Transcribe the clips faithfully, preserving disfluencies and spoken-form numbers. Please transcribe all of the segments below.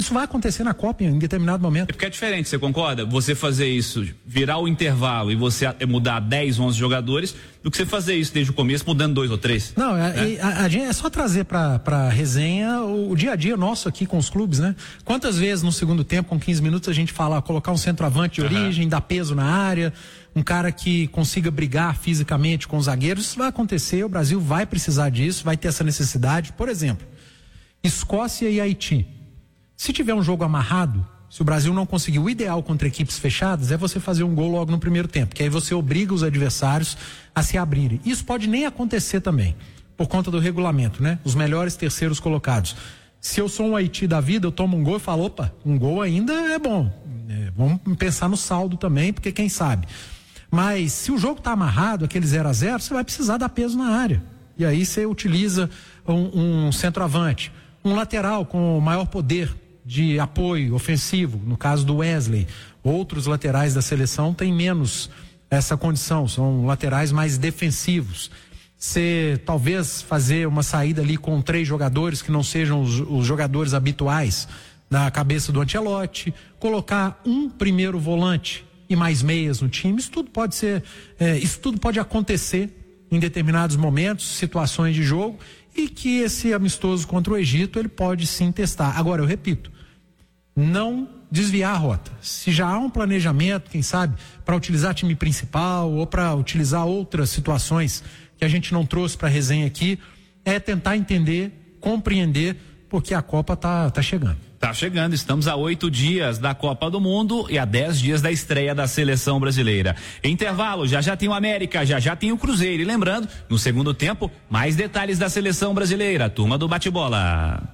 Isso vai acontecer na Copa em determinado momento. É porque é diferente, você concorda? Você fazer isso, virar o intervalo e você mudar dez, onze jogadores, do que você fazer isso desde o começo, mudando dois ou três. Não, é, é, a, a, é só trazer pra, pra resenha o, o dia a dia nosso aqui com os clubes, né? Quantas vezes no segundo tempo, com quinze minutos, a gente fala, colocar um centroavante de uhum. origem, dar peso na área, um cara que consiga brigar fisicamente com os zagueiros, isso vai acontecer, o Brasil vai precisar disso, vai ter essa necessidade. Por exemplo, Escócia e Haiti. Se tiver um jogo amarrado, se o Brasil não conseguir o ideal contra equipes fechadas, é você fazer um gol logo no primeiro tempo, que aí você obriga os adversários a se abrirem. Isso pode nem acontecer também, por conta do regulamento, né? Os melhores terceiros colocados. Se eu sou um Haiti da vida, eu tomo um gol e falo, opa, um gol ainda é bom. É, vamos pensar no saldo também, porque quem sabe. Mas se o jogo está amarrado, aquele zero a zero, você vai precisar dar peso na área. E aí você utiliza um, um centroavante, um lateral com maior poder de apoio ofensivo, no caso do Wesley. Outros laterais da seleção têm menos essa condição, são laterais mais defensivos. Você talvez fazer uma saída ali com três jogadores que não sejam os, os jogadores habituais na cabeça do Ancelotti, colocar um primeiro volante e mais meias no time, isso tudo pode ser, é, isso tudo pode acontecer em determinados momentos, situações de jogo, e que esse amistoso contra o Egito ele pode sim testar. Agora, eu repito, não desviar a rota. Se já há um planejamento, quem sabe, para utilizar time principal ou para utilizar outras situações que a gente não trouxe para a resenha aqui, é tentar entender, compreender, porque a Copa tá, tá chegando. Tá chegando, estamos a oito dias da Copa do Mundo e a dez dias da estreia da seleção brasileira. Intervalo, já já tem o América, já já tem o Cruzeiro. E lembrando, no segundo tempo, mais detalhes da seleção brasileira. Turma do bate-bola.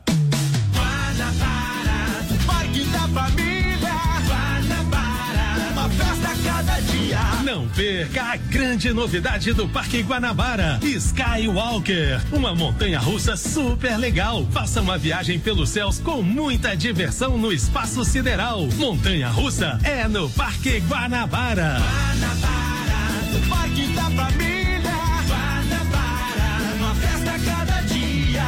Guanabara, Parque da Família. Guanabara, uma festa a cada dia. Não perca a grande novidade do Parque Guanabara, Skywalker, uma montanha-russa super legal. Faça uma viagem pelos céus com muita diversão no espaço sideral. Montanha-russa é no Parque Guanabara. Guanabara, o Parque da Família. Guanabara, uma festa a cada dia.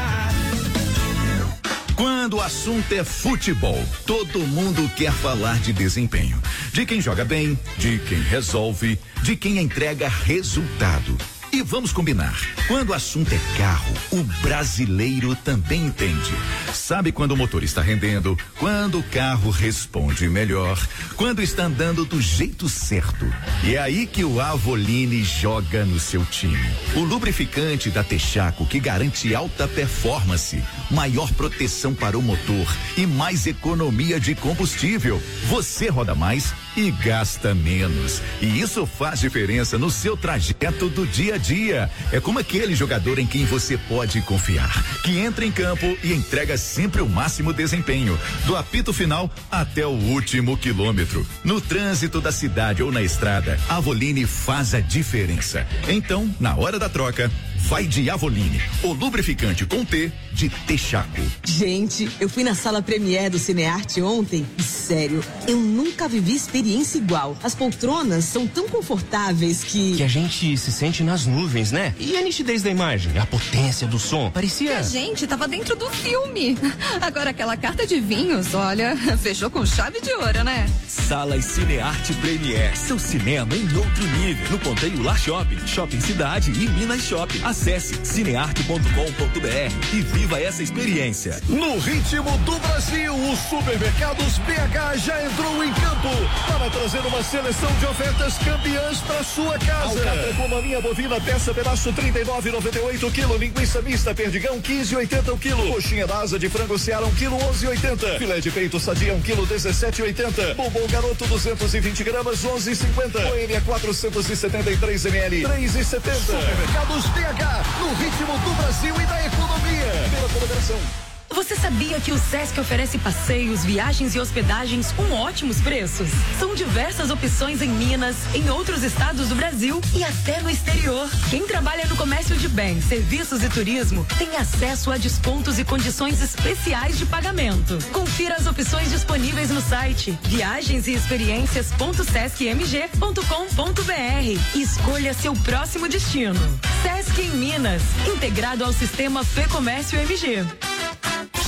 Quando o assunto é futebol, todo mundo quer falar de desempenho. De quem joga bem, de quem resolve, de quem entrega resultado. E vamos combinar, quando o assunto é carro, o brasileiro também entende. Sabe quando o motor está rendendo, quando o carro responde melhor, quando está andando do jeito certo. E é aí que o Avoline joga no seu time. O lubrificante da Texaco que garante alta performance, maior proteção para o motor e mais economia de combustível. Você roda mais e gasta menos. E isso faz diferença no seu trajeto do dia a dia. É como aquele jogador em quem você pode confiar, que entra em campo e entrega sempre o máximo desempenho, do apito final até o último quilômetro. No trânsito da cidade ou na estrada, a Avoline faz a diferença. Então, na hora da troca, vai de Avoline, o lubrificante com T de Texaco. Gente, eu fui na sala Premier do Cinearte ontem e, sério, eu nunca vivi experiência igual. As poltronas são tão confortáveis que... Que a gente se sente nas nuvens, né? E a nitidez da imagem, a potência do som, parecia... Que a gente tava dentro do filme. Agora aquela carta de vinhos, olha, fechou com chave de ouro, né? Salas Cinearte Premier, seu cinema em outro nível. No Ponteio Lar Shopping, Shopping Cidade e Minas Shopping. Acesse cinearte ponto com ponto br e viva essa experiência. No ritmo do Brasil, o Supermercados B H já entrou em campo para trazer uma seleção de ofertas campeãs para sua casa. Alcatra com maminha bovina, peça pedaço trinta e nove e noventa e oito quilo, linguiça mista perdigão quinze e oitenta o quilo, coxinha da asa de frango Ceará um quilo onze e oitenta, filé de peito sadia um quilo dezessete e oitenta, bombom garoto duzentos e vinte gramas onze e cinquenta, Boêmia quatrocentos e setenta e três mililitros três e setenta. Supermercados B H no ritmo do Brasil e da economia. Pela colaboração. Você sabia que o Sesc oferece passeios, viagens e hospedagens com ótimos preços? São diversas opções em Minas, em outros estados do Brasil e até no exterior. Quem trabalha no comércio de bens, serviços e turismo tem acesso a descontos e condições especiais de pagamento. Confira as opções disponíveis no site viagens e experiências ponto sesc m g ponto com ponto br e escolha seu próximo destino. Sesc em Minas, integrado ao sistema Fê Comércio M G.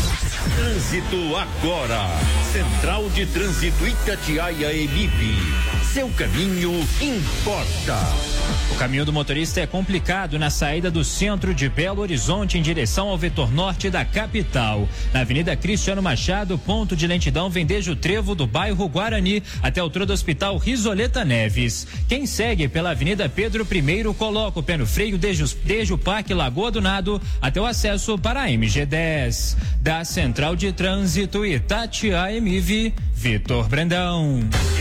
Trânsito agora. Central de Trânsito Itatiaia Emib. Seu caminho importa. O caminho do motorista é complicado na saída do centro de Belo Horizonte em direção ao vetor norte da capital. Na Avenida Cristiano Machado, ponto de lentidão vem desde o trevo do bairro Guarani até a altura do Hospital Risoleta Neves. Quem segue pela Avenida Pedro I coloca o pé no freio desde, os, desde o Parque Lagoa do Nado até o acesso para a M G dez. Da Central de Trânsito Itatiaia Emiv, Vitor Brandão.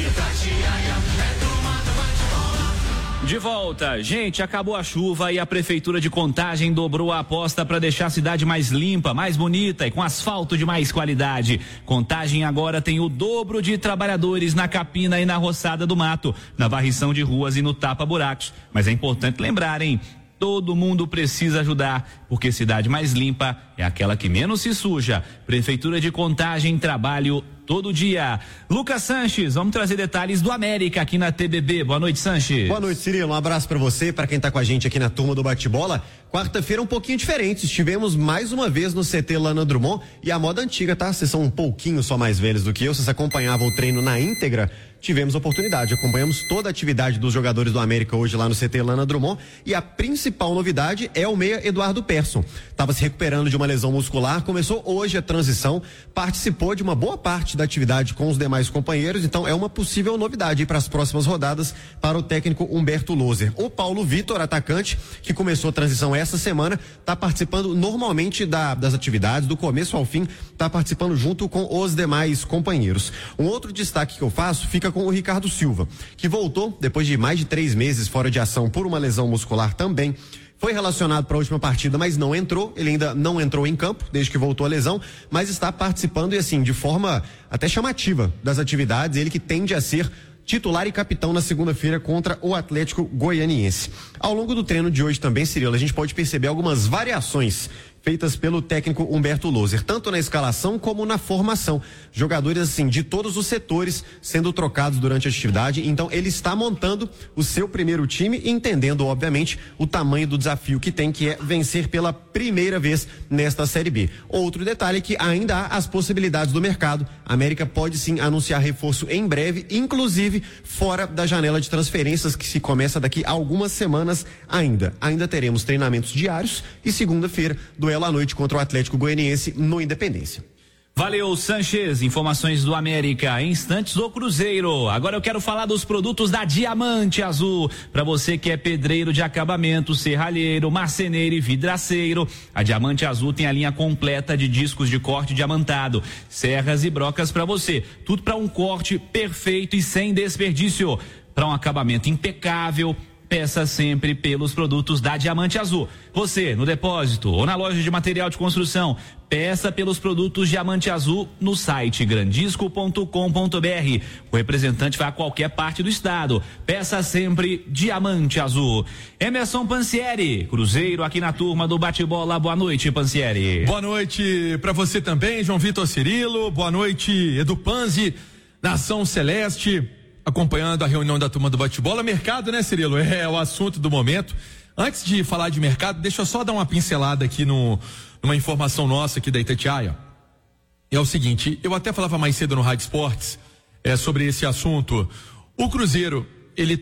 De volta, gente, acabou a chuva e a Prefeitura de Contagem dobrou a aposta para deixar a cidade mais limpa, mais bonita e com asfalto de mais qualidade. Contagem agora tem o dobro de trabalhadores na capina e na roçada do mato, na varrição de ruas e no tapa-buracos. Mas é importante lembrar, hein? Todo mundo precisa ajudar, porque cidade mais limpa é aquela que menos se suja. Prefeitura de Contagem, trabalho todo dia. Lucas Sanches, vamos trazer detalhes do América aqui na T B B. Boa noite, Sanches. Boa noite, Cirilo. Um abraço pra você, pra quem tá com a gente aqui na turma do bate-bola. Quarta-feira um pouquinho diferente. Estivemos mais uma vez no C T Lana Drummond e a moda antiga, tá? Vocês são um pouquinho só mais velhos do que eu. Vocês acompanhavam o treino na íntegra. Tivemos oportunidade, acompanhamos toda a atividade dos jogadores do América hoje lá no C T Lana Drummond e a principal novidade é o meia Eduardo Persson. Estava se recuperando de uma lesão muscular, começou hoje a transição, participou de uma boa parte da atividade com os demais companheiros, então é uma possível novidade para as próximas rodadas para o técnico Humberto Loser. O Paulo Vitor, atacante, que começou a transição essa semana, está participando normalmente da, das atividades, do começo ao fim, está participando junto com os demais companheiros. Um outro destaque que eu faço fica com o Ricardo Silva, que voltou depois de mais de três meses fora de ação por uma lesão muscular também. Foi relacionado para a última partida, mas não entrou. Ele ainda não entrou em campo desde que voltou a lesão, mas está participando e assim, de forma até chamativa das atividades. Ele que tende a ser titular e capitão na segunda-feira contra o Atlético Goianiense. Ao longo do treino de hoje também, Cirilo, a gente pode perceber algumas variações feitas pelo técnico Humberto Loser, tanto na escalação como na formação. Jogadores, assim, de todos os setores sendo trocados durante a atividade. Então, ele está montando o seu primeiro time, entendendo, obviamente, o tamanho do desafio que tem, que é vencer pela primeira vez nesta Série B. Outro detalhe é que ainda há as possibilidades do mercado. A América pode sim anunciar reforço em breve, inclusive fora da janela de transferências que se começa daqui a algumas semanas ainda. Ainda teremos treinamentos diários e segunda-feira, duelo à noite contra o Atlético Goianiense no Independência. Valeu, Sanches. Informações do América, instantes do Cruzeiro. Agora eu quero falar dos produtos da Diamante Azul. Para você que é pedreiro de acabamento, serralheiro, marceneiro e vidraceiro, a Diamante Azul tem a linha completa de discos de corte diamantado, serras e brocas para você. Tudo para um corte perfeito e sem desperdício. Para um acabamento impecável, peça sempre pelos produtos da Diamante Azul. Você, no depósito ou na loja de material de construção, peça pelos produtos Diamante Azul no site grandisco ponto com ponto br. O representante vai a qualquer parte do estado. Peça sempre Diamante Azul. Emerson Pansieri, Cruzeiro aqui na turma do bate-bola. Boa noite, Pansieri. Boa noite para você também, João Vitor Cirilo. Boa noite, Edu Panzi, Nação Celeste, acompanhando a reunião da turma do bate-bola. Mercado, né, Cirilo? É o assunto do momento. Antes de falar de mercado, deixa eu só dar uma pincelada aqui no, numa informação nossa aqui da Itatiaia. É o seguinte, eu até falava mais cedo no Rádio Esportes é, sobre esse assunto. O Cruzeiro, ele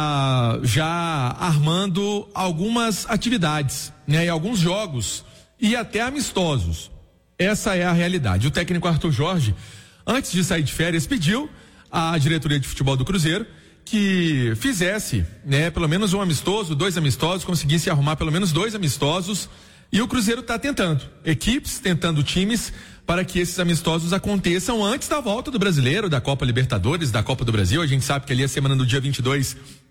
tá já armando algumas atividades, né, e alguns jogos e até amistosos. Essa é a realidade. O técnico Arthur Jorge, antes de sair de férias, pediu à diretoria de futebol do Cruzeiro que fizesse, né, pelo menos um amistoso, dois amistosos, conseguisse arrumar pelo menos dois amistosos, e o Cruzeiro está tentando, equipes tentando times para que esses amistosos aconteçam antes da volta do Brasileiro, da Copa Libertadores, da Copa do Brasil. A gente sabe que ali a semana do dia vinte e dois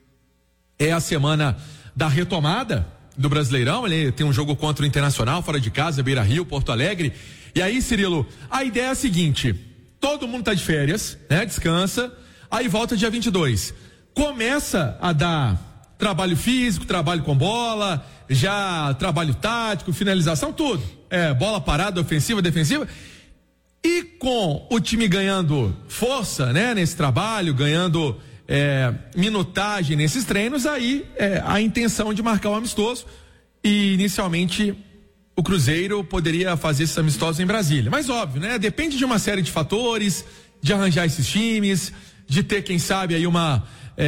é a semana da retomada do Brasileirão. Ele tem um jogo contra o Internacional fora de casa, Beira-Rio, Porto Alegre. E aí, Cirilo, a ideia é a seguinte: todo mundo tá de férias, né? Descansa, aí volta dia vinte e dois. Começa a dar trabalho físico, trabalho com bola, já trabalho tático, finalização, tudo. É, bola parada, ofensiva, defensiva. E com o time ganhando força, né? Nesse trabalho, ganhando é, minutagem nesses treinos, aí é, a intenção de marcar o amistoso. E inicialmente o Cruzeiro poderia fazer esses amistosos em Brasília. Mas óbvio, né? Depende de uma série de fatores, de arranjar esses times, de ter, quem sabe, aí uma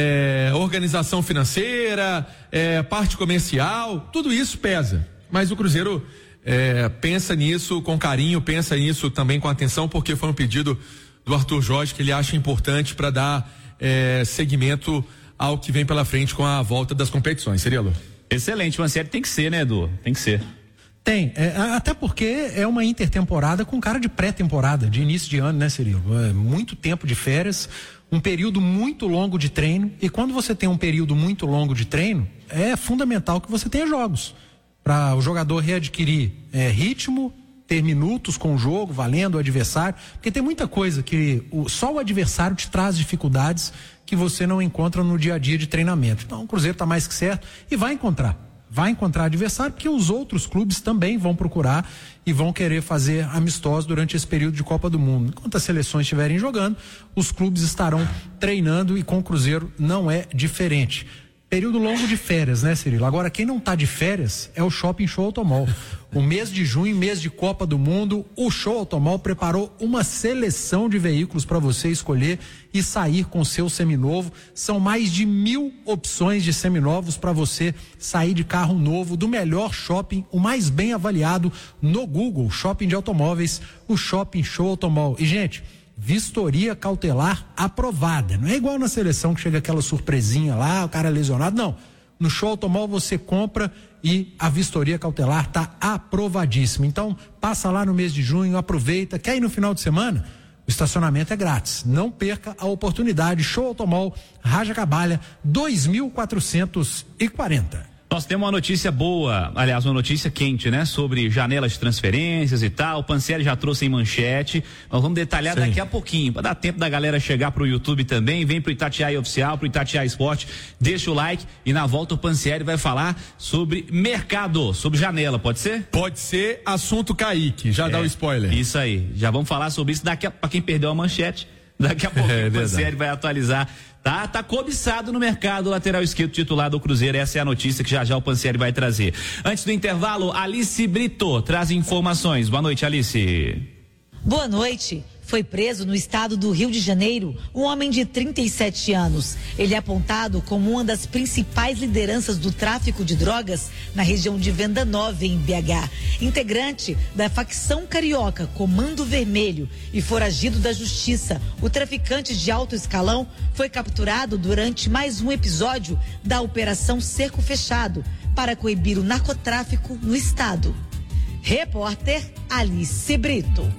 é, organização financeira, é, parte comercial, tudo isso pesa. Mas o Cruzeiro é, pensa nisso com carinho, pensa nisso também com atenção, porque foi um pedido do Arthur Jorge que ele acha importante para dar é, seguimento ao que vem pela frente com a volta das competições. Cirilo? Excelente, uma série tem que ser, né, Edu? Tem que ser. Tem, é, até porque é uma intertemporada com cara de pré-temporada, de início de ano, né, Cirilo? É muito tempo de férias, um período muito longo de treino, e quando você tem um período muito longo de treino, é fundamental que você tenha jogos, para o jogador readquirir é, ritmo, ter minutos com o jogo, valendo o adversário, porque tem muita coisa que o, só o adversário te traz dificuldades que você não encontra no dia a dia de treinamento. Então o Cruzeiro está mais que certo e vai encontrar. Vai encontrar adversário, porque os outros clubes também vão procurar e vão querer fazer amistosos durante esse período de Copa do Mundo. Enquanto as seleções estiverem jogando, os clubes estarão treinando e com o Cruzeiro não é diferente. Período longo de férias, né, Cirilo? Agora, quem não está de férias é o Shopping Show Automol. O mês de junho, mês de Copa do Mundo, o Show Automol preparou uma seleção de veículos para você escolher e sair com o seu seminovo. São mais de mil opções de seminovos para você sair de carro novo do melhor shopping, o mais bem avaliado no Google, Shopping de Automóveis, o Shopping Show Automol. E, gente, vistoria cautelar aprovada. Não é igual na seleção que chega aquela surpresinha lá, o cara lesionado, não. No Show Automol você compra e a vistoria cautelar tá aprovadíssima. Então, passa lá no mês de junho, aproveita. Quer ir no final de semana? O estacionamento é grátis. Não perca a oportunidade. Show Automol, Raja Cabalha, dois mil quatrocentos e quarenta. Nós temos uma notícia boa, aliás, uma notícia quente, né? Sobre janelas de transferências e tal. O Pansieri já trouxe em manchete. Nós vamos detalhar Sim. daqui a pouquinho, para dar tempo da galera chegar pro YouTube também. Vem pro Itatiaia Oficial, pro Itatiaia Esporte. Deixa o like e na volta o Pansieri vai falar sobre mercado, sobre janela, pode ser? Pode ser, assunto Kaique. Já é, dá o spoiler. Isso aí. Já vamos falar sobre isso daqui a, pra quem perdeu a manchete. Daqui a pouco é, o Pansieri vai atualizar. Tá, tá cobiçado no mercado o lateral esquerdo titular do Cruzeiro. Essa é a notícia que já já o Pansieri vai trazer. Antes do intervalo, Alice Brito traz informações. Boa noite, Alice. Boa noite. Foi preso no estado do Rio de Janeiro um homem de trinta e sete anos. Ele é apontado como uma das principais lideranças do tráfico de drogas na região de Venda Nova, em B H. Integrante da facção carioca Comando Vermelho e foragido da justiça, o traficante de alto escalão foi capturado durante mais um episódio da Operação Cerco Fechado para coibir o narcotráfico no estado. Repórter Alice Brito.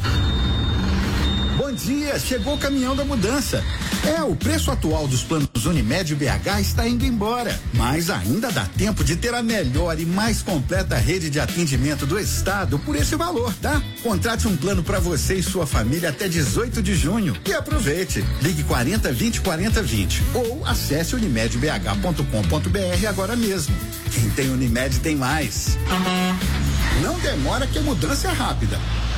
Bom dia, chegou o caminhão da mudança. É, o preço atual dos planos Unimed B H está indo embora, mas ainda dá tempo de ter a melhor e mais completa rede de atendimento do estado por esse valor, tá? Contrate um plano para você e sua família até dezoito de junho e aproveite. Ligue quarenta, vinte, quarenta, vinte ou acesse unimed b h ponto com ponto b r agora mesmo. Quem tem Unimed tem mais. Não demora que a mudança é rápida.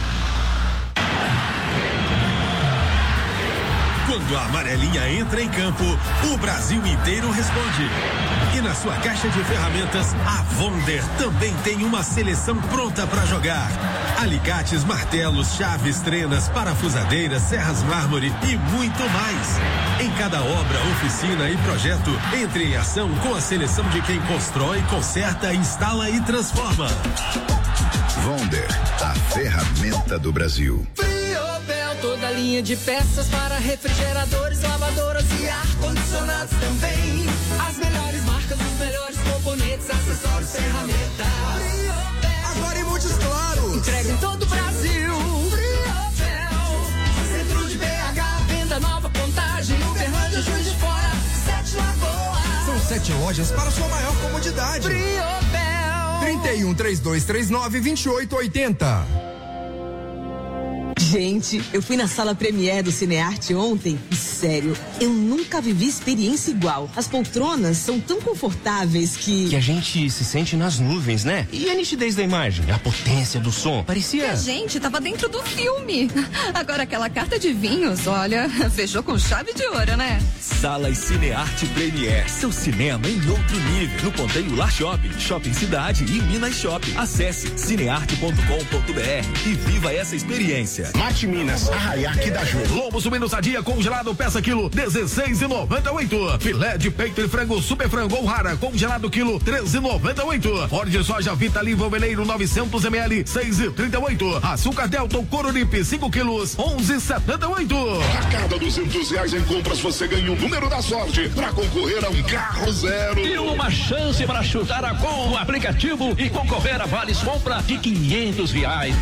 Quando a amarelinha entra em campo, o Brasil inteiro responde. E na sua caixa de ferramentas, a Wonder também tem uma seleção pronta para jogar. Alicates, martelos, chaves, trenas, parafusadeiras, serras mármore e muito mais. Em cada obra, oficina e projeto, entre em ação com a seleção de quem constrói, conserta, instala e transforma. Wonder, a ferramenta do Brasil. Toda linha de peças para refrigeradores, lavadoras e ar-condicionados também. As melhores marcas, os melhores componentes, acessórios, ferramentas. Agora em Montes Claros. Entrega em todo o Brasil. Centro de B H, Venda Nova, Contagem, Uberlândia, Juiz de Fora, Sete Lagoas. São sete lojas para sua maior comodidade. Friobel. trinta e um, trinta e dois, trinta e nove, vinte e oito, oitenta. Gente, eu fui na sala Premier do Cinearte ontem e, sério, eu nunca vivi experiência igual. As poltronas são tão confortáveis que... Que a gente se sente nas nuvens, né? E a nitidez da imagem, a potência do som, parecia... Que a gente tava dentro do filme. Agora aquela carta de vinhos, olha, fechou com chave de ouro, né? Salas Cinearte Premier, seu cinema em outro nível. No Ponteio Lar Shopping, Shopping Cidade e Minas Shopping. Acesse cinearte ponto com ponto br e viva essa experiência. Mate Minas, Arraiaque da Ju. Lobo suíno sadia congelado, peça quilo dezesseis e noventa e oito. Filé de peito e frango super frango ou rara congelado quilo treze e noventa e oito. Óleo de soja Vita Livre Veleiro novecentos mililitros seis e trinta e oito. Açúcar Delta Coruripe cinco quilos onze e setenta e oito. A cada duzentos reais em compras você ganha o número da sorte para concorrer a um carro zero. E uma chance para chutar a com o aplicativo e concorrer a vales compra de quinhentos reais.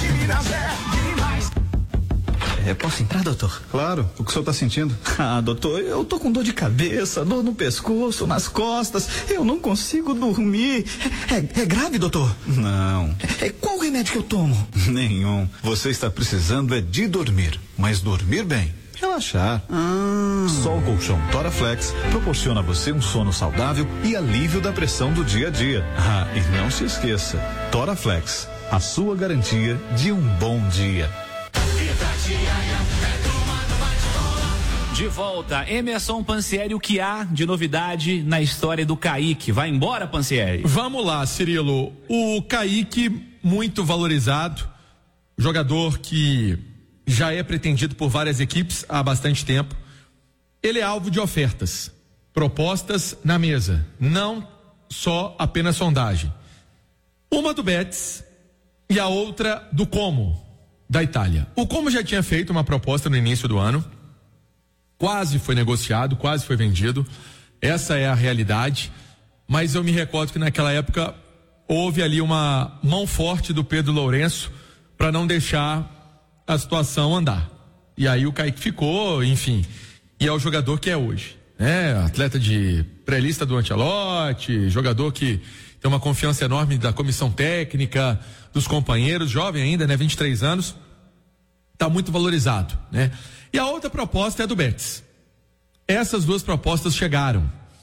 É, posso entrar, doutor? Claro. O que o senhor tá sentindo? Ah, doutor, eu tô com dor de cabeça, dor no pescoço, nas costas. Eu não consigo dormir. É, é grave, doutor? Não. É, qual o remédio que eu tomo? Nenhum. Você está precisando é de dormir, mas dormir bem. Relaxar. Ah. Só o colchão Toraflex proporciona a você um sono saudável e alívio da pressão do dia a dia. Ah, e não se esqueça, Toraflex, a sua garantia de um bom dia. De volta, Emerson Pansieri, o que há de novidade na história do Kaique? Vai embora, Pansieri? Vamos lá, Cirilo. O Kaique, muito valorizado, jogador que já é pretendido por várias equipes há bastante tempo. Ele é alvo de ofertas, propostas na mesa, não só apenas sondagem. Uma do Betis e a outra do Como, da Itália. O Como já tinha feito uma proposta no início do ano, quase foi negociado, quase foi vendido. Essa é a realidade, mas eu me recordo que naquela época houve ali uma mão forte do Pedro Lourenço para não deixar a situação andar. E aí o Kaique ficou, enfim, e é o jogador que é hoje, né? Atleta de pré-lista do Ancelotti, jogador que tem uma confiança enorme da comissão técnica, dos companheiros, jovem ainda, né? vinte e três anos, tá muito valorizado, né? E a outra proposta é do Betis. Essas duas propostas chegaram.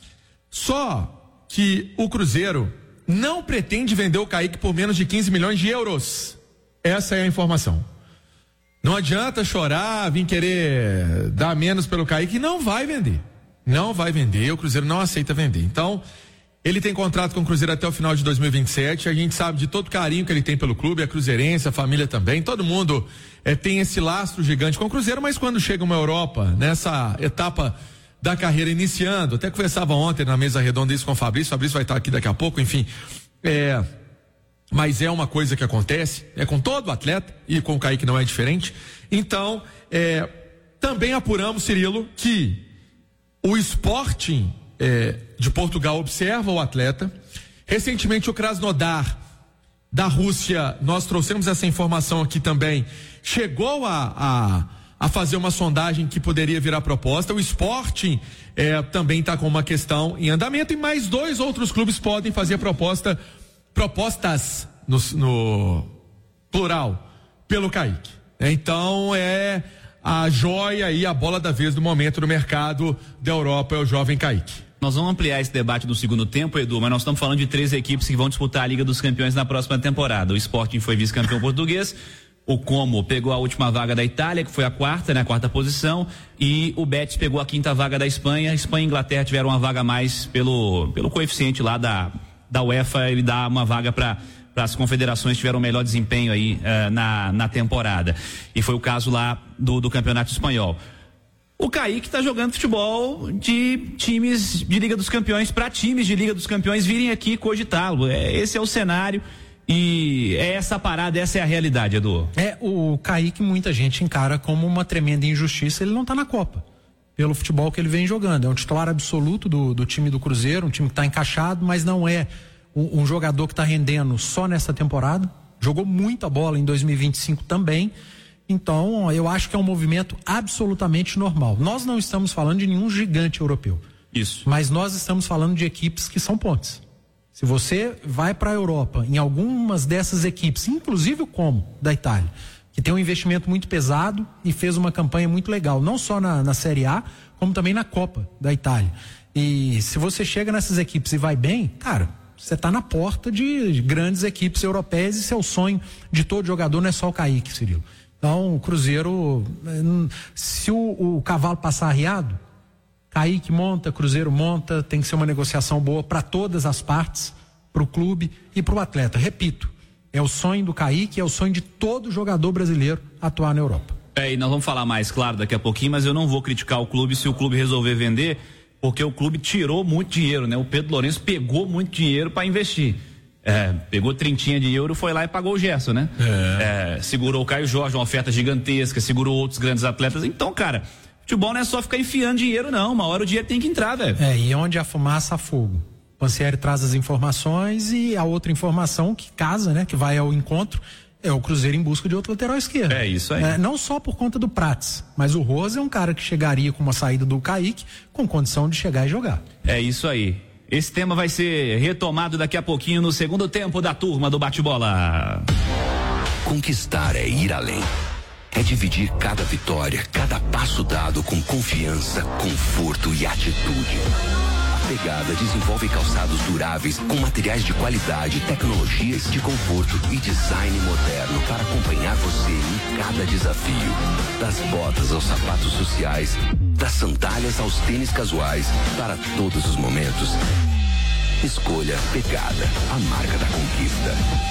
Só que o Cruzeiro não pretende vender o Kaique por menos de quinze milhões de euros. Essa é a informação. Não adianta chorar, vir querer dar menos pelo Kaique, não vai vender. Não vai vender, o Cruzeiro não aceita vender. Então, ele tem contrato com o Cruzeiro até o final de dois mil e vinte e sete, a gente sabe de todo o carinho que ele tem pelo clube, a cruzeirense, a família também, todo mundo é, tem esse lastro gigante com o Cruzeiro, mas quando chega uma Europa, nessa etapa da carreira iniciando, até conversava ontem na mesa redonda isso com o Fabrício, o Fabrício vai estar aqui daqui a pouco, enfim, é... mas é uma coisa que acontece, é com todo atleta, e com o Kaique não é diferente. Então, é, também apuramos, Cirilo, que o Sporting é, de Portugal observa o atleta. Recentemente o Krasnodar da Rússia, nós trouxemos essa informação aqui também, chegou a, a, a fazer uma sondagem que poderia virar proposta. O Sporting é, também está com uma questão em andamento, e mais dois outros clubes podem fazer proposta propostas no, no plural pelo Kaique. Então é a joia e a bola da vez do momento no mercado da Europa, é o jovem Kaique. Nós vamos ampliar esse debate do segundo tempo, Edu, mas nós estamos falando de três equipes que vão disputar a Liga dos Campeões na próxima temporada. O Sporting foi vice-campeão português, o Como pegou a última vaga da Itália, que foi a quarta, né, a quarta posição, e o Betis pegou a quinta vaga da Espanha. Espanha e Inglaterra tiveram uma vaga a mais pelo, pelo coeficiente lá da da UEFA, ele dá uma vaga para as confederações que tiveram o melhor desempenho aí uh, na, na temporada. E foi o caso lá do, do Campeonato Espanhol. O Kaique está jogando futebol de times de Liga dos Campeões, para times de Liga dos Campeões virem aqui cogitá-lo. É, esse é o cenário e é essa parada, essa é a realidade, Edu. É, o Kaique muita gente encara como uma tremenda injustiça, ele não está na Copa. Pelo futebol que ele vem jogando. É um titular absoluto do, do time do Cruzeiro, um time que está encaixado, mas não é um, um jogador que está rendendo só nessa temporada. Jogou muita bola em dois mil e vinte e cinco também. Então, eu acho que é um movimento absolutamente normal. Nós não estamos falando de nenhum gigante europeu. Isso. Mas nós estamos falando de equipes que são pontes. Se você vai para a Europa, em algumas dessas equipes, inclusive o Como, da Itália, que tem um investimento muito pesado e fez uma campanha muito legal, não só na, na Série A, como também na Copa da Itália. E se você chega nessas equipes e vai bem, cara, você está na porta de grandes equipes europeias e seu sonho de todo jogador não é só o Kaique, Cirilo. Então, o Cruzeiro, se o, o cavalo passar arriado, Kaique monta, Cruzeiro monta, tem que ser uma negociação boa para todas as partes, para o clube e para o atleta. Repito, é o sonho do Kaique, é o sonho de todo jogador brasileiro atuar na Europa. É, e nós vamos falar mais, claro, daqui a pouquinho, mas eu não vou criticar o clube se o clube resolver vender, porque o clube tirou muito dinheiro, né? O Pedro Lourenço pegou muito dinheiro para investir. É, pegou trintinha de euro, foi lá e pagou o Gerson, né? É. É, segurou o Caio Jorge, uma oferta gigantesca, segurou outros grandes atletas. Então, cara, futebol não é só ficar enfiando dinheiro, não. Uma hora o dinheiro tem que entrar, velho. É, e onde há fumaça, há fogo. O Pansieri traz as informações e a outra informação que casa, né? Que vai ao encontro, é o Cruzeiro em busca de outro lateral esquerdo. É isso aí. É, não só por conta do Prates, mas o Rose é um cara que chegaria com uma saída do Kaique com condição de chegar e jogar. É isso aí. Esse tema vai ser retomado daqui a pouquinho no segundo tempo da turma do Bate-Bola. Conquistar é ir além. É dividir cada vitória, cada passo dado com confiança, conforto e atitude. A Pegada desenvolve calçados duráveis com materiais de qualidade, tecnologias de conforto e design moderno para acompanhar você em cada desafio. Das botas aos sapatos sociais, das sandálias aos tênis casuais, para todos os momentos. Escolha Pegada, a marca da conquista.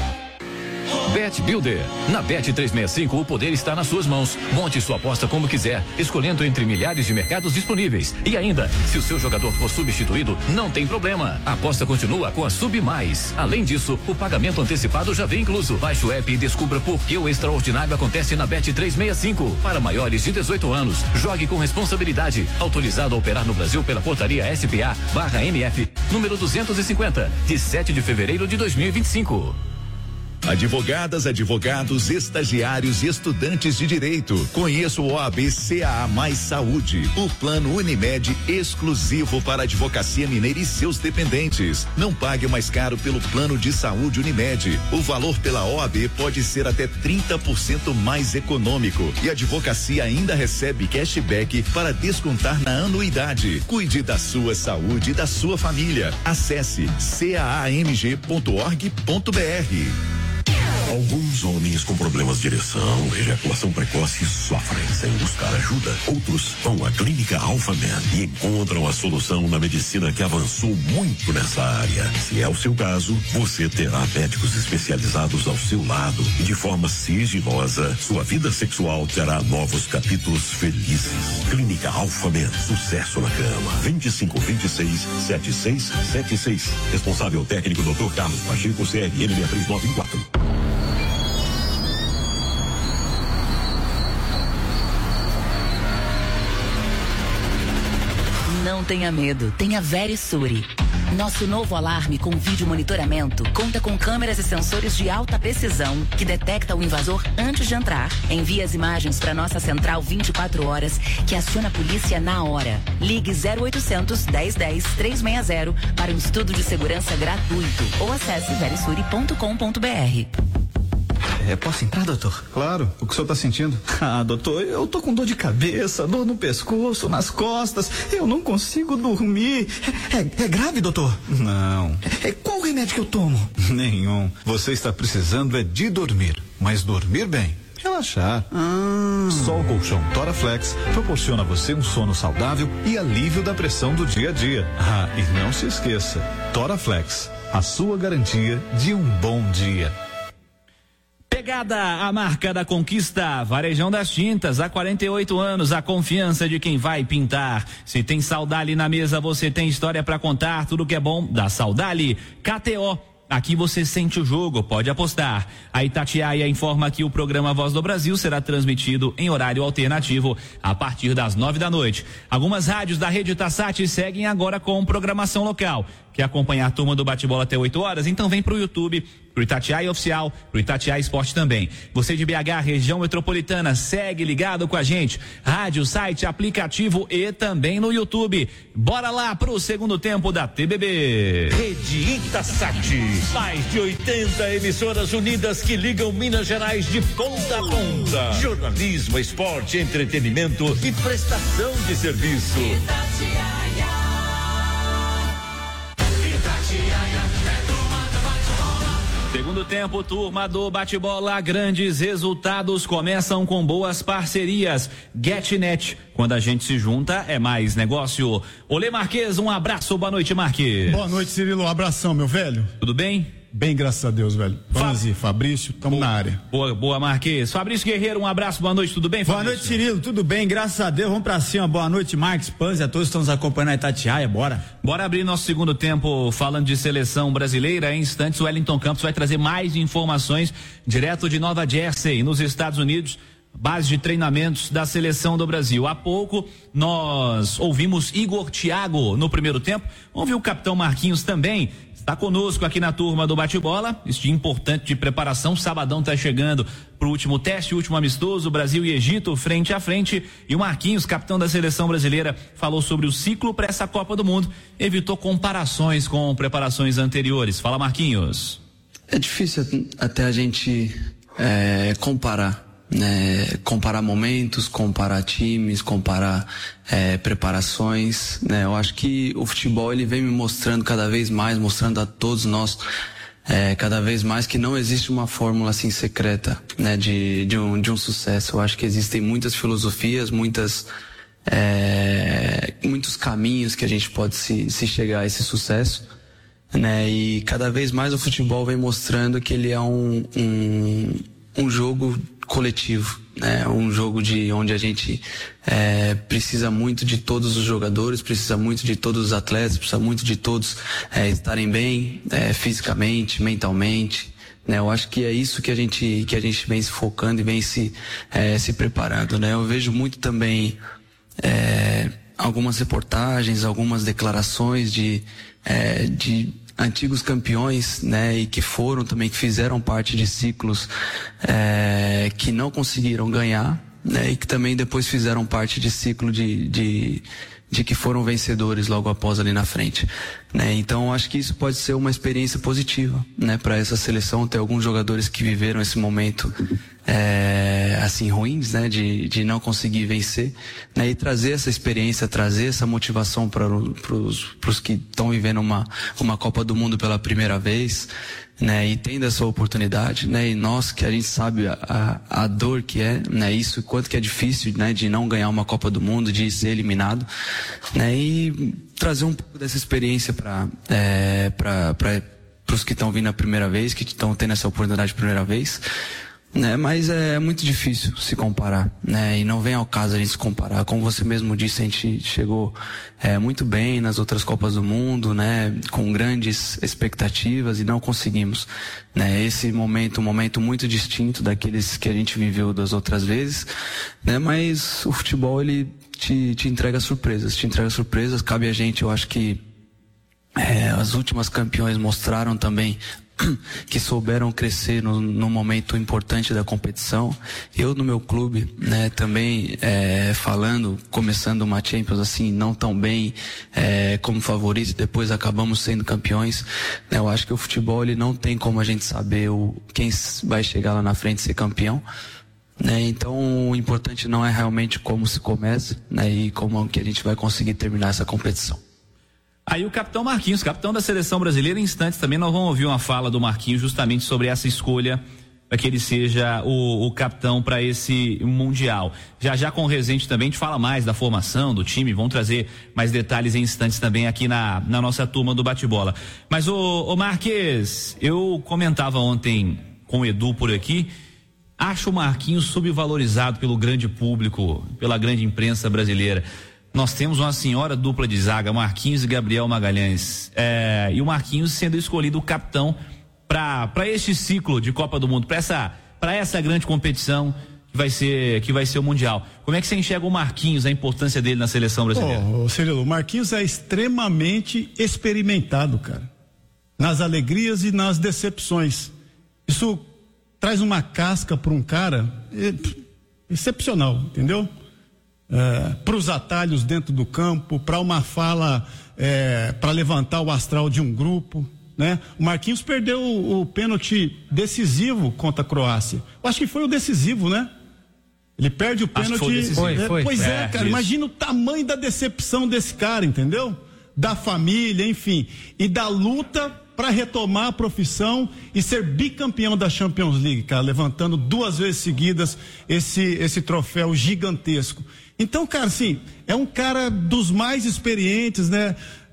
Bet Builder. Na Bet trezentos e sessenta e cinco, o poder está nas suas mãos. Monte sua aposta como quiser, escolhendo entre milhares de mercados disponíveis. E ainda, se o seu jogador for substituído, não tem problema. A aposta continua com a Sub Mais. Além disso, o pagamento antecipado já vem incluso. Baixe o app e descubra por que o extraordinário acontece na Bet trezentos e sessenta e cinco. Para maiores de dezoito anos, jogue com responsabilidade. Autorizado a operar no Brasil pela portaria S P A barra M F, número duzentos e cinquenta, de sete de fevereiro de dois mil e vinte e cinco. Advogadas, advogados, estagiários e estudantes de direito. Conheça o O A B C A A Mais Saúde, o plano Unimed exclusivo para a Advocacia Mineira e seus dependentes. Não pague mais caro pelo plano de saúde Unimed. O valor pela O A B pode ser até trinta por cento mais econômico e a advocacia ainda recebe cashback para descontar na anuidade. Cuide da sua saúde e da sua família. Acesse c a a m g ponto org ponto b r. Alguns homens com problemas de ereção, ejaculação precoce sofrem sem buscar ajuda. Outros vão à Clínica Alphaman e encontram a solução na medicina que avançou muito nessa área. Se é o seu caso, você terá médicos especializados ao seu lado e de forma sigilosa, sua vida sexual terá novos capítulos felizes. Clínica Alphaman, sucesso na cama. vinte e cinco, vinte e seis, setenta e seis setenta e seis. Responsável técnico doutor Carlos Pacheco, C R N seis três nove quatro. Não tenha medo, tenha Verisure. Nosso novo alarme com vídeo monitoramento conta com câmeras e sensores de alta precisão que detecta o invasor antes de entrar. Envia as imagens para nossa central vinte e quatro horas, que aciona a polícia na hora. Ligue zero oitocentos, dez, dez, trezentos e sessenta para um estudo de segurança gratuito ou acesse verisure ponto com ponto b r. É, posso entrar, doutor? Claro. O que o senhor está sentindo? Ah, doutor, eu tô com dor de cabeça, dor no pescoço, nas costas. Eu não consigo dormir. É, é, é grave, doutor? Não. É, qual o remédio que eu tomo? Nenhum. Você está precisando é de dormir, mas dormir bem. Relaxar. Ah. Só o colchão Toraflex proporciona a você um sono saudável e alívio da pressão do dia a dia. Ah, e não se esqueça, Toraflex, a sua garantia de um bom dia. Pegada, a marca da conquista, Varejão das Tintas, há quarenta e oito anos, a confiança de quem vai pintar. Se tem Saudali na mesa, você tem história para contar, tudo que é bom da Saudali. K T O, aqui você sente o jogo, pode apostar. A Itatiaia informa que o programa Voz do Brasil será transmitido em horário alternativo a partir das nove da noite. Algumas rádios da rede Tassat seguem agora com programação local. Quer acompanhar a turma do bate-bola até oito horas? Então vem pro YouTube, pro Itatiaia Oficial, pro Itatiaia Esporte também. Você de B H, região metropolitana, segue ligado com a gente. Rádio, site, aplicativo e também no YouTube. Bora lá pro segundo tempo da T B B. Rede Itasat, mais de oitenta emissoras unidas que ligam Minas Gerais de ponta a ponta. Jornalismo, esporte, entretenimento e prestação de serviço. Segundo tempo, turma do bate-bola, grandes resultados começam com boas parcerias. GetNet, quando a gente se junta é mais negócio. Olê Marques, um abraço, boa noite, Marques. Boa noite, Cirilo, um abração, meu velho. Tudo bem? Bem, graças a Deus, velho. Vanzi, Fabrício, estamos na área. Boa, boa, Marques. Fabrício Guerreiro, um abraço, boa noite, tudo bem, Fabrício? Boa noite, Cirilo, tudo bem, graças a Deus, vamos pra cima, boa noite, Marques, Panzi, a todos que estão nos acompanhando na Itatiaia, bora. Bora abrir nosso segundo tempo falando de seleção brasileira. Em instantes, o Wellington Campos vai trazer mais informações direto de Nova Jersey, nos Estados Unidos, base de treinamentos da seleção do Brasil. Há pouco nós ouvimos Igor Thiago no primeiro tempo, ouvir o capitão Marquinhos também. Está conosco aqui na turma do bate-bola, este dia importante de preparação. Sabadão está chegando para o último teste, o último amistoso, Brasil e Egito frente a frente. E o Marquinhos, capitão da seleção brasileira, falou sobre o ciclo para essa Copa do Mundo, evitou comparações com preparações anteriores. Fala, Marquinhos. É difícil até a gente é, comparar. Né, comparar momentos, comparar times, comparar é, preparações, né? Eu acho que o futebol ele vem me mostrando cada vez mais, mostrando a todos nós é, cada vez mais que não existe uma fórmula assim secreta, né, de, de, um, de um sucesso. Eu acho que existem muitas filosofias, muitas é, muitos caminhos que a gente pode se, se chegar a esse sucesso, né? E cada vez mais o futebol vem mostrando que ele é um, um, um jogo coletivo, né? Um jogo de onde a gente é, precisa muito de todos os jogadores, precisa muito de todos os atletas, precisa muito de todos é, estarem bem é, fisicamente, mentalmente, né? Eu acho que é isso que a gente que a gente vem se focando e vem se é, se preparando, né? Eu vejo muito também é, algumas reportagens, algumas declarações de é, de antigos campeões, né, e que foram também, que fizeram parte de ciclos é, que não conseguiram ganhar, né, e que também depois fizeram parte de ciclo de, de, de que foram vencedores logo após ali na frente, né. Então acho que isso pode ser uma experiência positiva, né, para essa seleção. Ter alguns jogadores que viveram esse momento é, assim ruins, né, de, de não conseguir vencer, né, e trazer essa experiência, trazer essa motivação para os que estão vivendo uma uma Copa do Mundo pela primeira vez, né, e tendo essa oportunidade, né, e nós que a gente sabe a, a, a dor que é, né, isso, quanto que é difícil, né, de não ganhar uma Copa do Mundo, de ser eliminado, né, e trazer um pouco dessa experiência para é, para para os que estão vindo a primeira vez, que estão tendo essa oportunidade a primeira vez, né, mas é muito difícil se comparar, né, e não vem ao caso a gente se comparar. Como você mesmo disse, a gente chegou é, muito bem nas outras Copas do Mundo, né, com grandes expectativas e não conseguimos, né, esse momento, um momento muito distinto daqueles que a gente viveu das outras vezes, né, mas o futebol ele te, te entrega surpresas, te entrega surpresas, cabe a gente, eu acho que é, as últimas campeões mostraram também que souberam crescer no, no momento importante da competição. Eu no meu clube, né, também é, falando, começando uma Champions assim, não tão bem é, como favorito, depois acabamos sendo campeões, né. Eu acho que o futebol ele não tem como a gente saber o, quem vai chegar lá na frente e ser campeão, né. Então o importante não é realmente como se começa, né, e como que a gente vai conseguir terminar essa competição. Aí o capitão Marquinhos, capitão da seleção brasileira, em instantes também nós vamos ouvir uma fala do Marquinhos justamente sobre essa escolha para que ele seja o, o capitão para esse Mundial. Já já com o Rezende também a gente fala mais da formação do time, vão trazer mais detalhes em instantes também aqui na, na nossa turma do bate-bola. Mas o, o Marques, eu comentava ontem com o Edu por aqui, acho o Marquinhos subvalorizado pelo grande público, pela grande imprensa brasileira. Nós temos uma senhora dupla de zaga, Marquinhos e Gabriel Magalhães, é, e o Marquinhos sendo escolhido o capitão para para este ciclo de Copa do Mundo, para essa para essa grande competição. que vai ser, que vai ser o Mundial. Como é que você enxerga o Marquinhos, a importância dele na seleção brasileira? Oh, Cirilo, o Marquinhos é extremamente experimentado, cara. Nas alegrias e nas decepções. Isso traz uma casca para um cara excepcional, entendeu? É, para os atalhos dentro do campo, para uma fala, é, para levantar o astral de um grupo, né? O Marquinhos perdeu o, o pênalti decisivo contra a Croácia. Eu acho que foi o decisivo, né? Ele perde o pênalti. Foi, foi, é, foi. Pois é, é cara, isso. imagina o tamanho da decepção desse cara, entendeu? Da família, enfim, e da luta para retomar a profissão e ser bicampeão da Champions League, cara, levantando duas vezes seguidas esse esse troféu gigantesco. Então, cara, assim, é um cara dos mais experientes, né?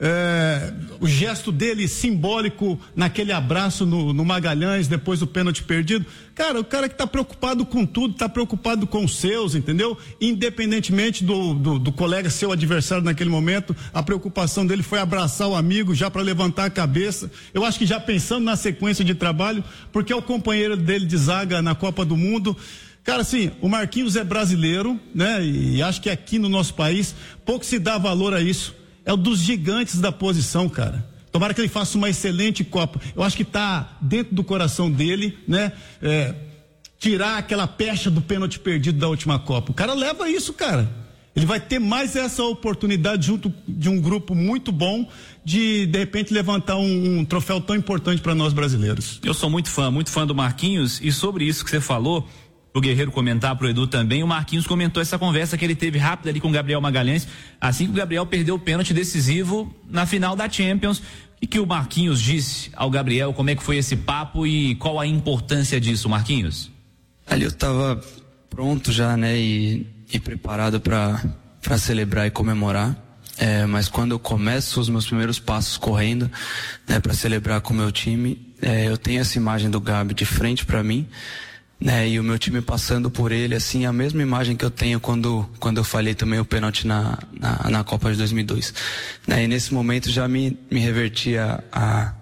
É, o gesto dele simbólico naquele abraço no, no Magalhães, depois do pênalti perdido. Cara, o cara que tá preocupado com tudo, tá preocupado com os seus, entendeu? Independentemente do, do, do colega seu adversário naquele momento, a preocupação dele foi abraçar o amigo já para levantar a cabeça. Eu acho que já pensando na sequência de trabalho, porque é o companheiro dele de zaga na Copa do Mundo. Cara, assim, o Marquinhos é brasileiro, né? E acho que aqui no nosso país pouco se dá valor a isso. É um dos gigantes da posição, cara. Tomara que ele faça uma excelente Copa. Eu acho que tá dentro do coração dele, né? É, tirar aquela pecha do pênalti perdido da última Copa. O cara leva isso, cara. Ele vai ter mais essa oportunidade junto de um grupo muito bom de, de repente, levantar um, um troféu tão importante para nós brasileiros. Eu sou muito fã, muito fã do Marquinhos, e sobre isso que você falou, pro Guerreiro comentar, pro Edu também, o Marquinhos comentou essa conversa que ele teve rápida ali com o Gabriel Magalhães, assim que o Gabriel perdeu o pênalti decisivo na final da Champions. O que o Marquinhos disse ao Gabriel, como é que foi esse papo e qual a importância disso, Marquinhos? Ali eu tava pronto já, né, e, e preparado para para celebrar e comemorar, é, mas quando eu começo os meus primeiros passos correndo, né, para celebrar com o meu time, é, eu tenho essa imagem do Gabi de frente para mim, né, e o meu time passando por ele, assim, a mesma imagem que eu tenho quando, quando eu falhei também o pênalti na, na, na Copa de dois mil e dois. Né, e nesse momento já me, me reverti a, a,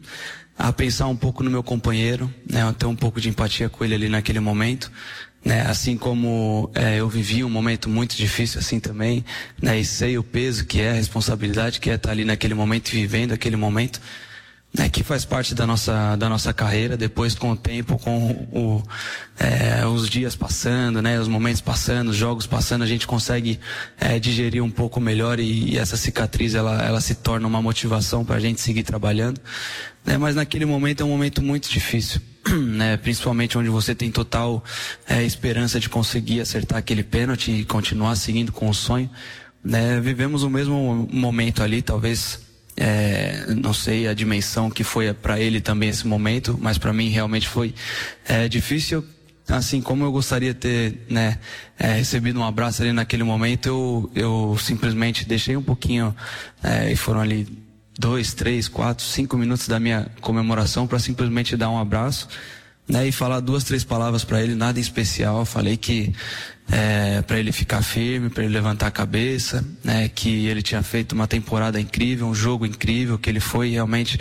a pensar um pouco no meu companheiro, né, ter um pouco de empatia com ele ali naquele momento, né, assim como é, eu vivi um momento muito difícil assim também, né, e sei o peso que é, a responsabilidade que é estar ali naquele momento e vivendo aquele momento, né, que faz parte da nossa, da nossa carreira. Depois, com o tempo, com o, é, os dias passando, né, os momentos passando, os jogos passando, a gente consegue é, digerir um pouco melhor e, e essa cicatriz ela, ela se torna uma motivação para a gente seguir trabalhando, né, mas naquele momento é um momento muito difícil, né, principalmente onde você tem total é, esperança de conseguir acertar aquele pênalti e continuar seguindo com o sonho, né. Vivemos o mesmo momento ali, talvez. É, não sei a dimensão que foi para ele também esse momento, mas para mim realmente foi é, difícil, assim como eu gostaria de ter, né, é, recebido um abraço ali naquele momento. Eu, eu simplesmente deixei um pouquinho, é, e foram ali dois, três, quatro, cinco minutos da minha comemoração para simplesmente dar um abraço, né, e falar duas, três palavras para ele, nada em especial. Falei que é, para ele ficar firme, para ele levantar a cabeça, né, que ele tinha feito uma temporada incrível, um jogo incrível, que ele foi realmente,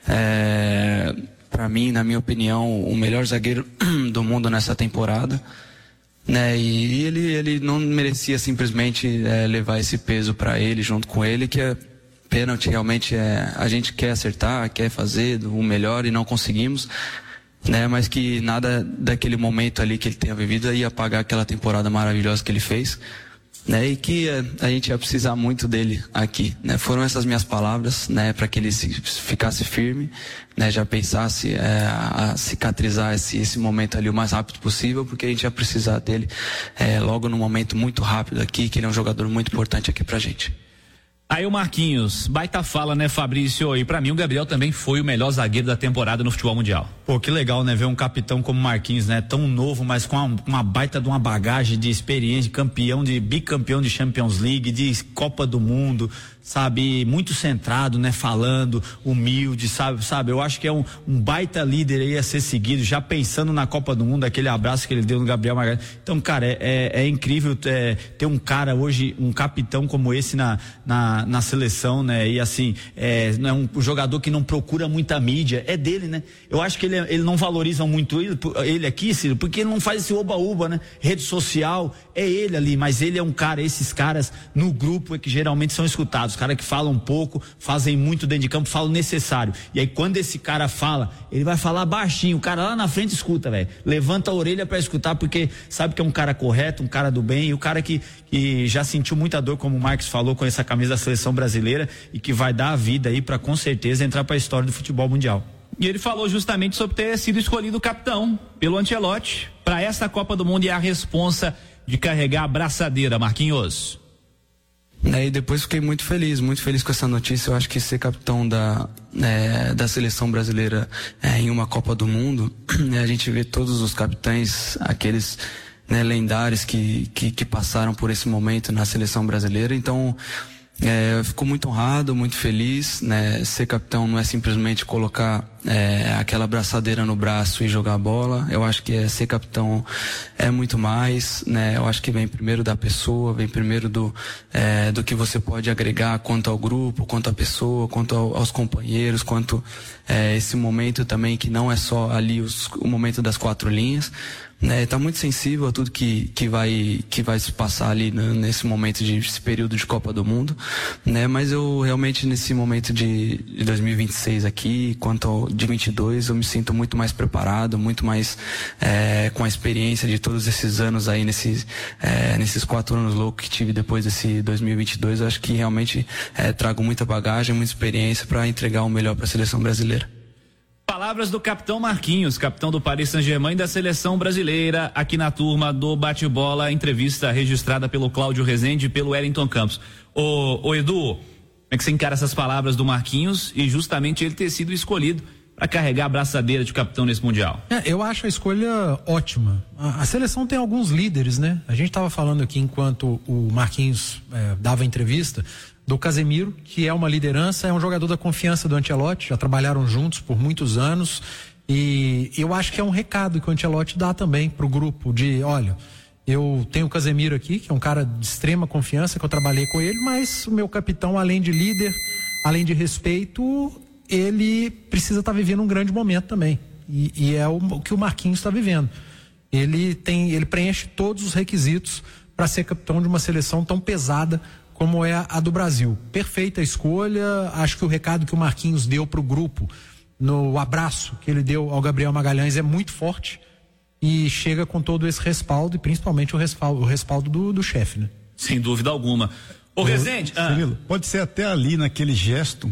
é, para mim, na minha opinião, o melhor zagueiro do mundo nessa temporada, né, e ele, ele não merecia simplesmente é, levar esse peso para ele, junto com ele, que é pênalti, realmente é, a gente quer acertar, quer fazer o melhor e não conseguimos, né, mas que nada daquele momento ali que ele tenha vivido ia apagar aquela temporada maravilhosa que ele fez, né, e que a, a gente ia precisar muito dele aqui, né. Foram essas minhas palavras, né, para que ele se, ficasse firme, né, já pensasse é, a cicatrizar esse, esse momento ali o mais rápido possível, porque a gente ia precisar dele é, logo num momento muito rápido aqui, que ele é um jogador muito importante aqui pra gente. Aí o Marquinhos, baita fala, né, Fabrício? E pra mim o Gabriel também foi o melhor zagueiro da temporada no futebol mundial. Pô, que legal, né, ver um capitão como Marquinhos, né, tão novo, mas com uma, uma baita de uma bagagem de experiência, de campeão, de bicampeão de Champions League, de Copa do Mundo, sabe, muito centrado, né, falando, humilde, sabe, sabe, eu acho que é um, um baita líder aí a ser seguido, já pensando na Copa do Mundo, aquele abraço que ele deu no Gabriel Magalhães. Então, cara, é, é, é incrível é, ter um cara hoje, um capitão como esse na, na, na seleção, né, e assim, é, não é um jogador que não procura muita mídia, é dele, né, eu acho que ele ele, ele não valorizam muito ele, ele aqui, Ciro, porque ele não faz esse oba-oba, né? Rede social, é ele ali, mas ele é um cara, esses caras no grupo é que geralmente são escutados, caras que falam pouco, fazem muito dentro de campo, falam necessário. E aí quando esse cara fala, ele vai falar baixinho, o cara lá na frente escuta, velho. Levanta a orelha pra escutar, porque sabe que é um cara correto, um cara do bem, e o cara que, que já sentiu muita dor, como o Marcos falou, com essa camisa da seleção brasileira, e que vai dar a vida aí pra com certeza entrar pra história do futebol mundial. E ele falou justamente sobre ter sido escolhido capitão pelo Ancelotti para essa Copa do Mundo e a responsa de carregar a braçadeira, Marquinhos. E depois fiquei muito feliz, muito feliz com essa notícia. Eu acho que ser capitão da, é, da seleção brasileira é, em uma Copa do Mundo, né, a gente vê todos os capitães, aqueles, né, lendários que, que, que passaram por esse momento na seleção brasileira. Então, É, eu fico muito honrado, muito feliz, né? Ser capitão não é simplesmente colocar é, aquela braçadeira no braço e jogar bola. Eu acho que é, ser capitão é muito mais, né? Eu acho que vem primeiro da pessoa, vem primeiro do, é, do que você pode agregar quanto ao grupo, quanto à pessoa, quanto ao, aos companheiros, quanto é, esse momento também que não é só ali os, o momento das quatro linhas. Né, tá muito sensível a tudo que, que, vai, que vai se passar ali, né, nesse momento de esse período de Copa do Mundo, né, mas eu realmente nesse momento de, de dois mil e vinte e seis aqui, quanto ao de vinte e dois, eu me sinto muito mais preparado, muito mais é, com a experiência de todos esses anos aí, nesses, é, nesses quatro anos loucos que tive depois desse dois mil e vinte e dois. Eu acho que realmente é, trago muita bagagem, muita experiência para entregar o melhor para a seleção brasileira. Palavras do capitão Marquinhos, capitão do Paris Saint-Germain da seleção brasileira, aqui na turma do Bate-Bola, entrevista registrada pelo Cláudio Rezende e pelo Wellington Campos. Ô, ô Edu, como é que você encara essas palavras do Marquinhos e justamente ele ter sido escolhido para carregar a braçadeira de capitão nesse Mundial? É, eu acho a escolha ótima. A, a seleção tem alguns líderes, né? A gente estava falando aqui enquanto o Marquinhos é, dava entrevista, do Casemiro, que é uma liderança, é um jogador da confiança do Ancelotti, já trabalharam juntos por muitos anos, e eu acho que é um recado que o Ancelotti dá também pro grupo, de, olha, eu tenho o Casemiro aqui, que é um cara de extrema confiança, que eu trabalhei com ele, mas o meu capitão, além de líder, além de respeito, ele precisa estar tá vivendo um grande momento também, e, e é o, o que o Marquinhos está vivendo. Ele tem, ele preenche todos os requisitos para ser capitão de uma seleção tão pesada como é a do Brasil. Perfeita escolha. Acho que o recado que o Marquinhos deu pro grupo, no abraço que ele deu ao Gabriel Magalhães, é muito forte e chega com todo esse respaldo, e principalmente o respaldo, o respaldo do, do chefe, né? Sem dúvida alguma. Ô Rezende, ah. Cirilo, pode ser até ali naquele gesto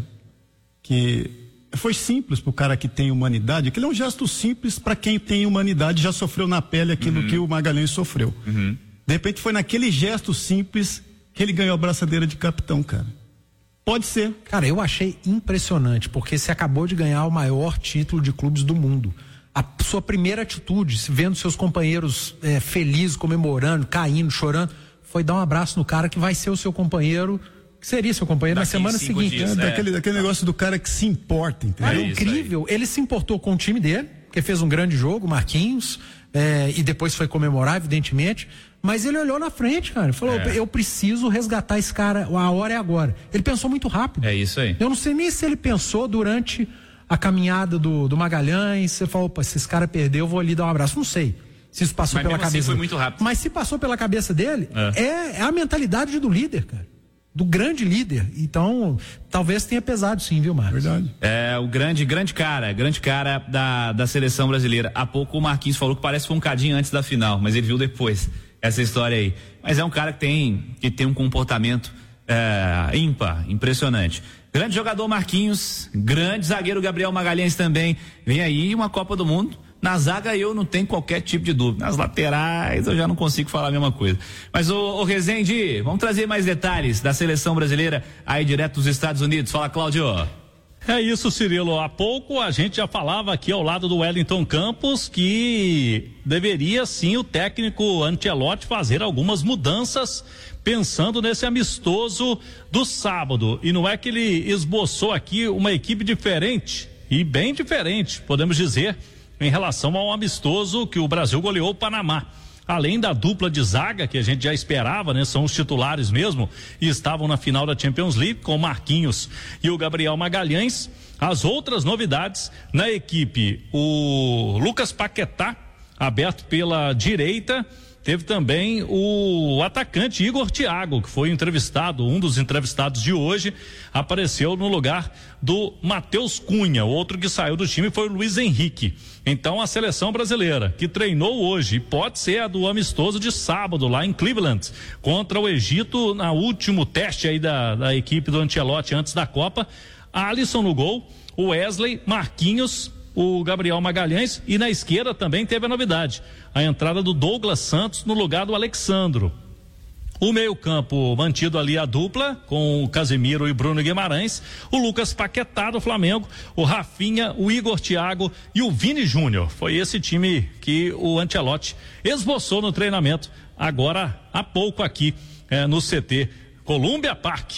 que foi simples pro cara que tem humanidade, aquele é um gesto simples para quem tem humanidade, já sofreu na pele aquilo uhum. que o Magalhães sofreu. Uhum. De repente foi naquele gesto simples que ele ganhou a braçadeira de capitão, cara. Pode ser. Cara, eu achei impressionante, porque você acabou de ganhar o maior título de clubes do mundo. A sua primeira atitude, vendo seus companheiros é, felizes, comemorando, caindo, chorando, foi dar um abraço no cara que vai ser o seu companheiro, que seria seu companheiro Daqui na semana seguinte. Dias, é, é. Daquele, daquele negócio do cara que se importa, entendeu? É incrível. Ele se importou com o time dele, que fez um grande jogo, Marquinhos, é, e depois foi comemorar, evidentemente. Mas ele olhou na frente, cara, falou, é. eu preciso resgatar esse cara, a hora é agora. Ele pensou muito rápido. É isso aí. Eu não sei nem se ele pensou durante a caminhada do, do Magalhães, você falou, opa, se esse cara perdeu, eu vou ali dar um abraço. Não sei se isso passou Mas pela cabeça assim foi muito rápido. Mas se passou pela cabeça dele, é, é, é a mentalidade do líder, cara. Do grande líder. Então, talvez tenha pesado sim, viu, Marcos? Verdade. É, o grande, grande cara, grande cara da, da seleção brasileira. Há pouco o Marquinhos falou que parece que foi um cadinho antes da final, mas ele viu depois essa história aí. Mas é um cara que tem, que tem um comportamento é, ímpar, impressionante. Grande jogador Marquinhos, grande zagueiro Gabriel Magalhães também. Vem aí uma Copa do Mundo. Na zaga eu não tenho qualquer tipo de dúvida. Nas laterais eu já não consigo falar a mesma coisa. Mas o, o Rezende, vamos trazer mais detalhes da seleção brasileira aí direto dos Estados Unidos. Fala, Cláudio. É isso, Cirilo. Há pouco a gente já falava aqui ao lado do Wellington Campos que deveria sim o técnico Ancelotti fazer algumas mudanças pensando nesse amistoso do sábado. E não é que ele esboçou aqui uma equipe diferente, e bem diferente, podemos dizer, em relação ao amistoso que o Brasil goleou o Panamá. além da dupla de zaga que a gente já esperava, né? São os titulares mesmo e estavam na final da Champions League com o Marquinhos e o Gabriel Magalhães. As outras novidades na equipe, o Lucas Paquetá, aberto pela direita. Teve também o atacante Igor Thiago, que foi entrevistado, um dos entrevistados de hoje, apareceu no lugar do Matheus Cunha. O outro que saiu do time foi o Luiz Henrique. Então a seleção brasileira, que treinou hoje, pode ser a do amistoso de sábado lá em Cleveland, contra o Egito, na último teste aí da, da equipe do Ancelotti antes da Copa. Alisson no gol, o Wesley, Marquinhos, o Gabriel Magalhães, e na esquerda também teve a novidade, a entrada do Douglas Santos no lugar do Alexandro. O meio-campo mantido ali a dupla com o Casemiro e Bruno Guimarães, o Lucas Paquetá do Flamengo, o Rafinha, o Igor Thiago e o Vini Júnior. Foi esse time que o Ancelotti esboçou no treinamento agora há pouco aqui eh, no C T Columbia Park.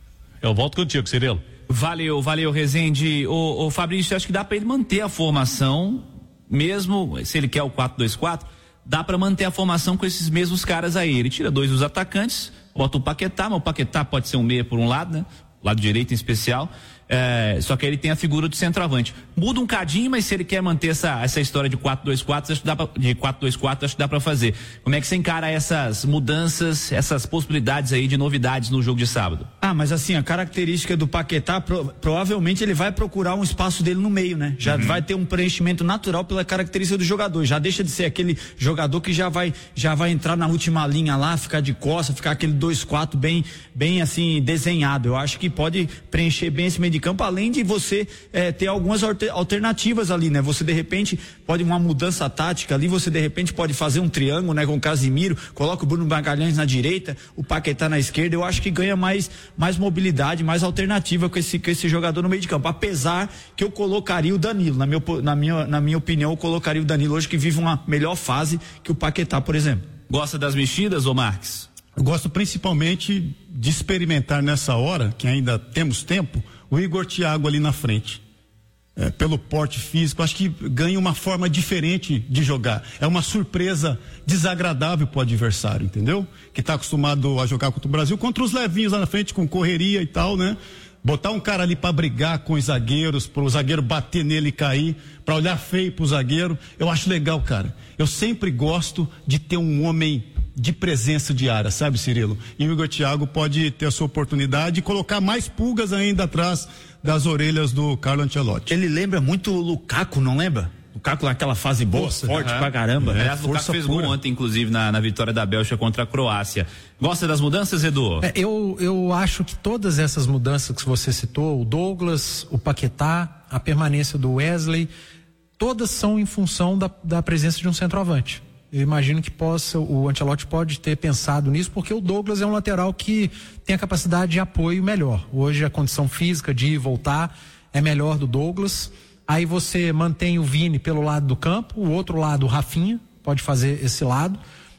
Eu volto contigo, Cirilo. Valeu, valeu, Rezende. O, o Fabrício, acho que dá para ele manter a formação, mesmo se ele quer o quatro dois quatro, dá para manter a formação com esses mesmos caras aí. Ele tira dois dos atacantes, bota o Paquetá, mas o Paquetá pode ser um meia por um lado, né? Lado direito em especial. É, só que ele tem a figura do centroavante. Muda um cadinho, mas se ele quer manter essa, essa história de quatro dois quatro, acho que dá pra, de quatro dois quatro, acho que dá pra fazer. Como é que você encara essas mudanças, essas possibilidades aí de novidades no jogo de sábado? Ah, mas assim, a característica do Paquetá, pro, provavelmente ele vai procurar um espaço dele no meio, né? Já uhum. vai ter um preenchimento natural pela característica do jogador. Já deixa de ser aquele jogador que já vai, já vai entrar na última linha lá, ficar de costa, ficar aquele dois quatro bem, bem assim, desenhado. Eu acho que pode preencher bem esse meio de campo, além de você eh, ter algumas alternativas ali, né? Você de repente pode uma mudança tática ali, você de repente pode fazer um triângulo, né? Com o Casimiro, coloca o Bruno Magalhães na direita, o Paquetá na esquerda. Eu acho que ganha mais, mais mobilidade, mais alternativa com esse, com esse jogador no meio de campo. Apesar que eu colocaria o Danilo, na minha, na minha, na minha opinião, eu colocaria o Danilo hoje, que vive uma melhor fase que o Paquetá, por exemplo. Gosta das mexidas, ô Marques? Eu gosto principalmente de experimentar nessa hora, que ainda temos tempo, o Igor Thiago ali na frente. É, pelo porte físico, acho que ganha uma forma diferente de jogar. É uma surpresa desagradável pro adversário, entendeu? Que está acostumado a jogar contra o Brasil, contra os levinhos lá na frente, com correria e tal, né? Botar um cara ali para brigar com os zagueiros, pro zagueiro bater nele e cair, para olhar feio pro zagueiro, eu acho legal, cara. Eu sempre gosto de ter um homem de presença diária, sabe, Cirilo? E o Igor Thiago pode ter a sua oportunidade e colocar mais pulgas ainda atrás das orelhas do Carlo Ancelotti. Ele lembra muito o Lukaku, não lembra? Lukaku naquela fase boa, Força, forte uhum. pra caramba. É, Aliás, o Lukaku fez gol ontem, inclusive, na, na vitória da Bélgica contra a Croácia. Gosta das mudanças, Edu? É, eu, eu acho que todas essas mudanças que você citou, o Douglas, o Paquetá, a permanência do Wesley, todas são em função da, da presença de um centroavante. Eu imagino que possa, o Ancelotti pode ter pensado nisso, porque o Douglas é um lateral que tem a capacidade de apoio melhor. Hoje a condição física de ir e voltar é melhor do Douglas. Aí você mantém o Vini pelo lado do campo, o outro lado o Rafinha, pode fazer esse lado.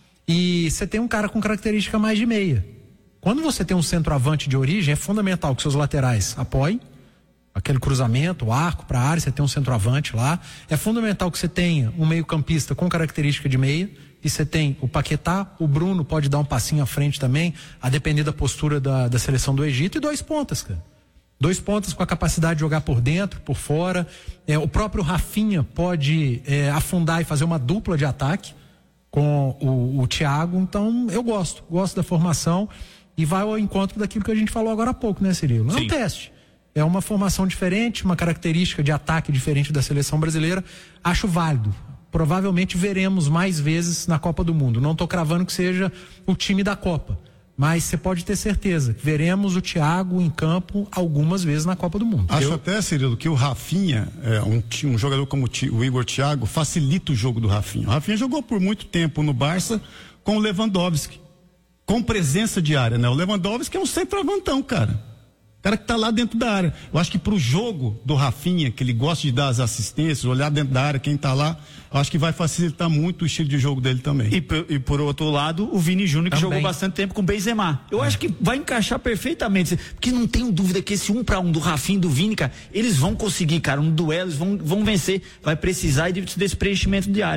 E você tem um cara com característica mais de meia. Quando você tem um centroavante de origem, é fundamental que seus laterais apoiem aquele cruzamento, o arco para a área, você tem um centroavante lá. É fundamental que você tenha um meio-campista com característica de meia, e você tem o Paquetá, o Bruno pode dar um passinho à frente também, a depender da postura da, da seleção do Egito, e dois pontas, cara. Dois pontas com a capacidade de jogar por dentro, por fora. É, o próprio Rafinha pode é, afundar e fazer uma dupla de ataque com o, o Thiago. Então, eu gosto, gosto da formação, e vai ao encontro daquilo que a gente falou agora há pouco, né, Cirilo? Não é um teste. É uma formação diferente, uma característica de ataque diferente da seleção brasileira. Acho válido. Provavelmente veremos mais vezes na Copa do Mundo. Não estou cravando que seja o time da Copa, mas você pode ter certeza. Veremos o Thiago em campo algumas vezes na Copa do Mundo. Acho Eu... até, Cirilo, que o Rafinha, é, um, um jogador como o Igor Thiago, facilita o jogo do Rafinha. O Rafinha jogou por muito tempo no Barça com o Lewandowski, com presença diária, né? O Lewandowski é um centroavantão, cara. Cara que tá lá dentro da área. Eu acho que pro jogo do Rafinha, que ele gosta de dar as assistências, olhar dentro da área, quem tá lá, eu acho que vai facilitar muito o estilo de jogo dele também. E, e por outro lado, o Vini Júnior, que também jogou bastante tempo com o Benzema. Eu é. acho que vai encaixar perfeitamente, porque não tenho dúvida que esse um para um do Rafinha e do Vini, cara, eles vão conseguir, cara, um duelo, eles vão, vão vencer. Vai precisar desse preenchimento de área, cara.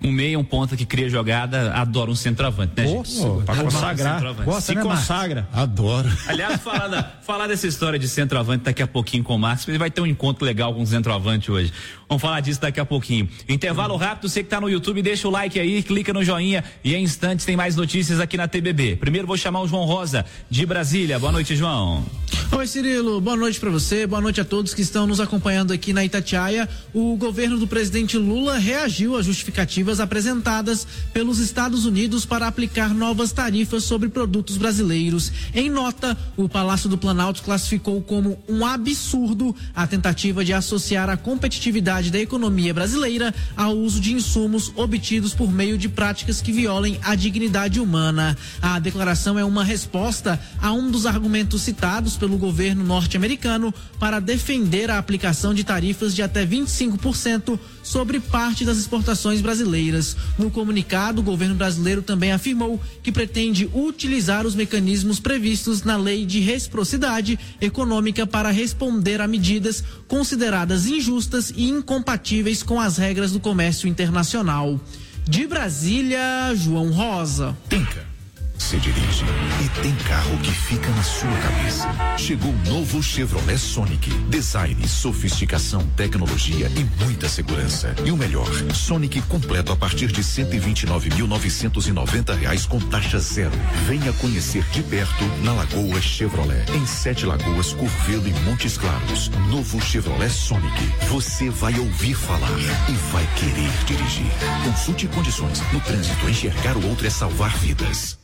Um meia, um ponta que cria jogada, adora um centroavante, né, gente? Oh, pra consagrar. Gosta, Se né, consagra. Adoro. Aliás, falar, da, falar dessa história de centroavante daqui a pouquinho com o Marcos, ele vai ter um encontro legal com o centroavante hoje. Vamos falar disso daqui a pouquinho. Intervalo rápido, você que tá no YouTube, deixa o like aí, clica no joinha e em instantes tem mais notícias aqui na T B B. Primeiro vou chamar o João Rosa, de Brasília. Boa noite, João. Oi, Cirilo. Boa noite para você, boa noite a todos que estão nos acompanhando aqui na Itatiaia. O governo do presidente Lula reagiu às justificativas apresentadas pelos Estados Unidos para aplicar novas tarifas sobre produtos brasileiros. Em nota, o Palácio do Planalto classificou como um absurdo a tentativa de associar a competitividade da economia brasileira ao uso de insumos obtidos por meio de práticas que violem a dignidade humana. A declaração é uma resposta a um dos argumentos citados pelo governo norte-americano para defender a aplicação de tarifas de até vinte e cinco por cento sobre parte das exportações brasileiras. No comunicado, o governo brasileiro também afirmou que pretende utilizar os mecanismos previstos na Lei de Reciprocidade Econômica para responder a medidas consideradas injustas e incompatíveis com as regras do comércio internacional. De Brasília, João Rosa. Tenca. Você dirige e tem carro que fica na sua cabeça. Chegou o novo Chevrolet Sonic. Design, sofisticação, tecnologia e muita segurança. E o melhor, Sonic completo a partir de cento e vinte e nove mil novecentos e noventa reais com taxa zero. Venha conhecer de perto na Lagoa Chevrolet. Em Sete Lagoas, Curvelo e Montes Claros. Novo Chevrolet Sonic. Você vai ouvir falar e vai querer dirigir. Consulte condições. No trânsito, enxergar o outro é salvar vidas.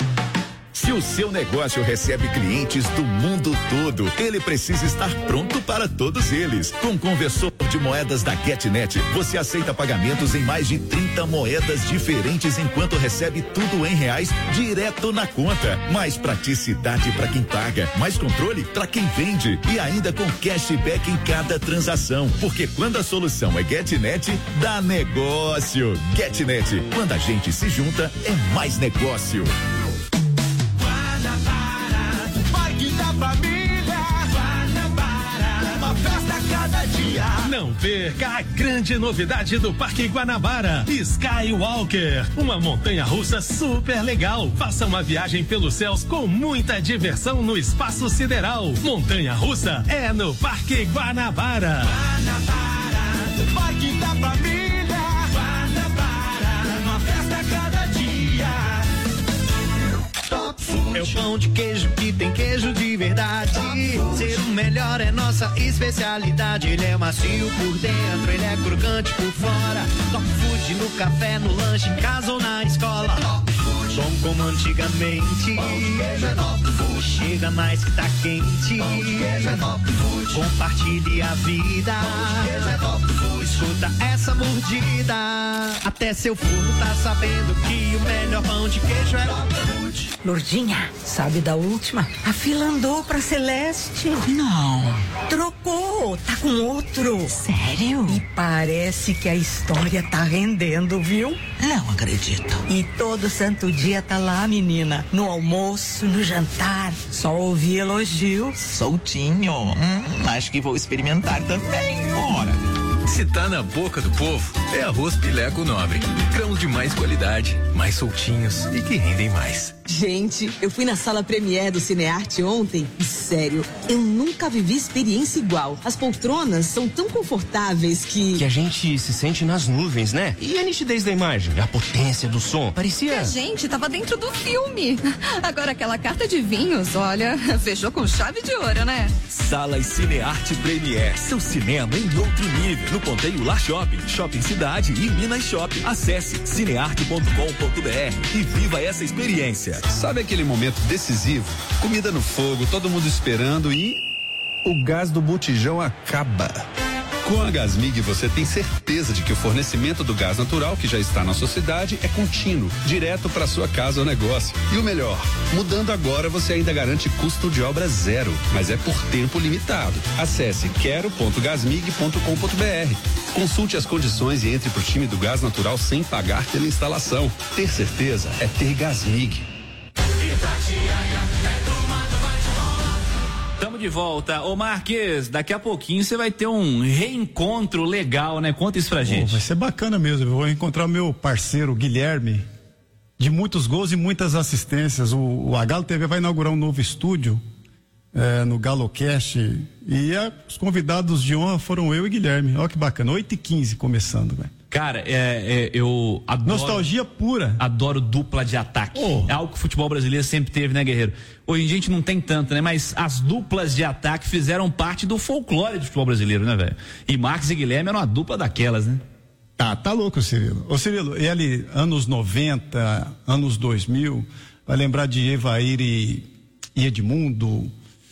Se o seu negócio recebe clientes do mundo todo, ele precisa estar pronto para todos eles. Com o conversor de moedas da GetNet, você aceita pagamentos em mais de trinta moedas diferentes enquanto recebe tudo em reais direto na conta. Mais praticidade para quem paga, mais controle para quem vende e ainda com cashback em cada transação. Porque quando a solução é GetNet, dá negócio. GetNet, quando a gente se junta, é mais negócio. Não perca a grande novidade do Parque Guanabara, Skywalker, uma montanha-russa super legal. Faça uma viagem pelos céus com muita diversão no espaço sideral. Montanha-russa é no Parque Guanabara. Guanabara, Parque da Família. Guanabara, uma festa a cada dia. Top Food. É o pão de queijo que tem queijo de verdade. Ser o melhor é nossa especialidade. Ele é macio por dentro, ele é crocante por fora. Top Food no café, no lanche, em casa ou na escola. Top Food. Bom como antigamente. Pão de queijo é Top Food. Chega mais que tá quente. Pão de queijo é Top Food. Compartilhe a vida. Pão de queijo é Top Food. Escuta essa mordida. Até seu forno tá sabendo que o melhor pão de queijo é Top Food. Lourdinha, sabe da última? A fila andou pra Celeste. Não. Trocou, tá com outro. Sério? E parece que a história tá rendendo, viu? Não acredito. E todo santo dia tá lá, menina. No almoço, no jantar. Só ouvi elogios. Soltinho. Hum, acho que vou experimentar também. Bora. Se tá na boca do povo, é arroz Pileco Nobre. Grãos de mais qualidade, mais soltinhos e que rendem mais. Gente, eu fui na sala Premier do Cinearte ontem e, sério, eu nunca vivi experiência igual. As poltronas são tão confortáveis que... Que a gente se sente nas nuvens, né? E a nitidez da imagem, a potência do som, parecia... Que a gente tava dentro do filme. Agora aquela carta de vinhos, olha, fechou com chave de ouro, né? Salas Cinearte Premier, seu cinema em outro nível. No Ponteio Lá Shopping, Shopping Cidade e Minas Shopping. Acesse cinearte ponto com ponto br e viva essa experiência. Sabe aquele momento decisivo? Comida no fogo, todo mundo esperando e o gás do botijão acaba. Com a Gasmig você tem certeza de que o fornecimento do gás natural que já está na sua cidade é contínuo, direto para sua casa ou negócio. E o melhor, mudando agora você ainda garante custo de obra zero, mas é por tempo limitado. Acesse quero ponto gasmig ponto com ponto br. Consulte as condições e entre pro time do gás natural sem pagar pela instalação. Ter certeza é ter Gasmig. Tamo de volta. Ô Marques, daqui a pouquinho você vai ter um reencontro legal, né? Conta isso pra gente. Pô, vai ser bacana mesmo. Eu vou encontrar meu parceiro Guilherme, de muitos gols e muitas assistências. O, o A Galo T V vai inaugurar um novo estúdio é, no GaloCast. E a, os convidados de honra foram eu e Guilherme. Olha que bacana. oito e quinze começando, velho. Cara, é, é, eu adoro... Nostalgia pura. Adoro dupla de ataque. Oh. É algo que o futebol brasileiro sempre teve, né, Guerreiro? Hoje em dia a gente não tem tanto, né? Mas as duplas de ataque fizeram parte do folclore do futebol brasileiro, né, velho? E Marques e Guilherme eram uma dupla daquelas, né? Tá, tá louco, Cirilo. Ô, Cirilo, ele, anos noventa, anos dois mil, vai lembrar de Evair e, e Edmundo,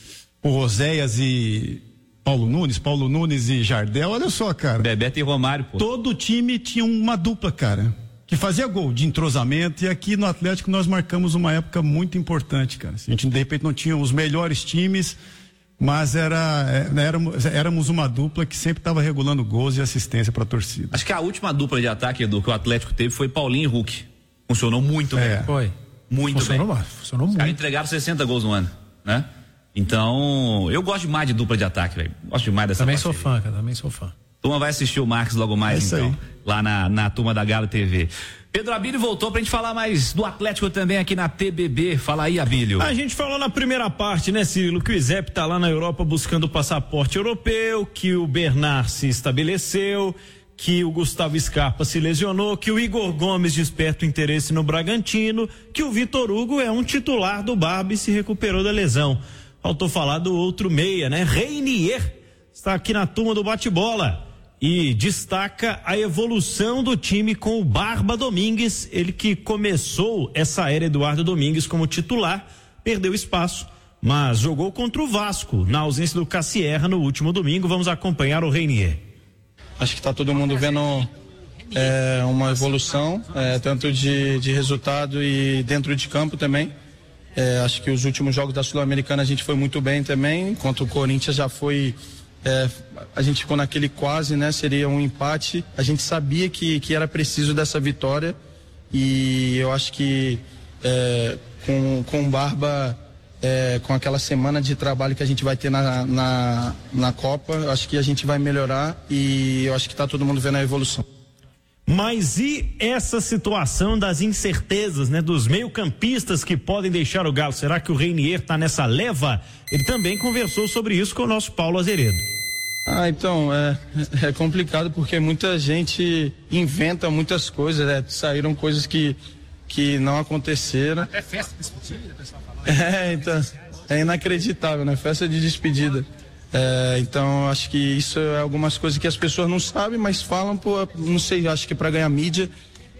o Roséias e... Paulo Nunes, Paulo Nunes e Jardel, olha só, cara. Bebeto e Romário, pô. Todo time tinha uma dupla, cara, que fazia gol de entrosamento, e aqui no Atlético nós marcamos uma época muito importante, cara. A gente, de repente, não tinha os melhores times, mas era, éramos, éramos uma dupla que sempre estava regulando gols e assistência para a torcida. Acho que a última dupla de ataque, Edu, que o Atlético teve foi Paulinho e Hulk. Funcionou muito é. bem. Foi. Muito funcionou, bem. Funcionou muito. Os caras entregaram sessenta gols no ano, né? Então, eu gosto demais de dupla de ataque, velho. Gosto demais dessa Também parceria. sou fã, cara, também sou fã. Turma vai assistir o Marques logo mais, é então, aí. lá na, na turma da Galo T V. Pedro Abílio voltou pra gente falar mais do Atlético também aqui na T B B. Fala aí, Abílio. A gente falou na primeira parte, né, Cirilo, que o Izep tá lá na Europa buscando o passaporte europeu, que o Bernard se estabeleceu, que o Gustavo Scarpa se lesionou, que o Igor Gomes desperta o interesse no Bragantino, que o Vitor Hugo é um titular do Barba e se recuperou da lesão. Faltou falar do outro meia, né? Reinier está aqui na turma do bate-bola e destaca a evolução do time com o Barba Domingues, ele que começou essa era Eduardo Domingues como titular, perdeu espaço, mas jogou contra o Vasco, na ausência do Cassierra no último domingo. Vamos acompanhar o Reinier. Acho que está todo mundo vendo é, uma evolução, é, tanto de, de resultado e dentro de campo também. É, acho que os últimos jogos da Sul-Americana a gente foi muito bem também. Contra o Corinthians já foi. É, a gente ficou naquele quase, né? Seria um empate. A gente sabia que, que era preciso dessa vitória. E eu acho que é, com, com o Barba, é, com aquela semana de trabalho que a gente vai ter na, na, na Copa, eu acho que a gente vai melhorar. E eu acho que está todo mundo vendo a evolução. Mas e essa situação das incertezas, né, dos meio-campistas que podem deixar o Galo? Será que o Reinier está nessa leva? Ele também conversou sobre isso com o nosso Paulo Azeredo. Ah, então, é, é complicado porque muita gente inventa muitas coisas, né? Saíram coisas que, que não aconteceram. Até festa de despedida, o pessoal fala. É, então, é inacreditável, né? Festa de despedida. É, então acho que isso é algumas coisas que as pessoas não sabem, mas falam, por, não sei, acho que para ganhar mídia.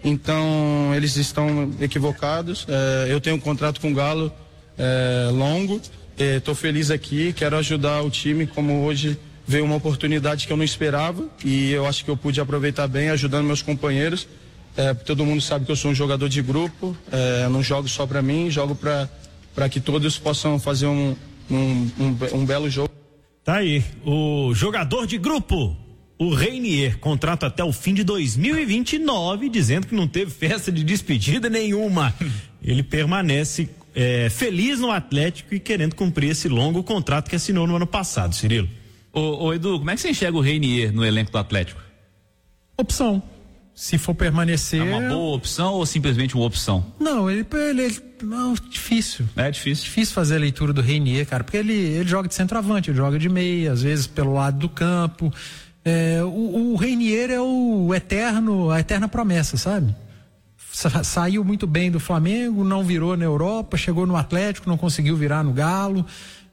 Então eles estão equivocados. É, eu tenho um contrato com o Galo é, longo, estou feliz aqui, quero ajudar o time, como hoje veio uma oportunidade que eu não esperava e eu acho que eu pude aproveitar bem, ajudando meus companheiros. É, todo mundo sabe que eu sou um jogador de grupo, é, não jogo só para mim, jogo para que todos possam fazer um, um, um, um belo jogo. Tá aí, o jogador de grupo, o Reinier, contrato até o fim de dois mil e vinte e nove, dizendo que não teve festa de despedida nenhuma. Ele permanece é, feliz no Atlético e querendo cumprir esse longo contrato que assinou no ano passado, Cirilo. Ô, ô Edu, como é que você enxerga o Reinier no elenco do Atlético? Opção. Se for permanecer. É uma boa opção ou simplesmente uma opção? Não, ele, ele, ele não, difícil. É difícil. Difícil fazer a leitura do Reinier, cara, porque ele, ele joga de centroavante, ele joga de meia, às vezes pelo lado do campo. É, o, o Reinier é o eterno, a eterna promessa, sabe? Sa, saiu muito bem do Flamengo, não virou na Europa, chegou no Atlético, não conseguiu virar no Galo.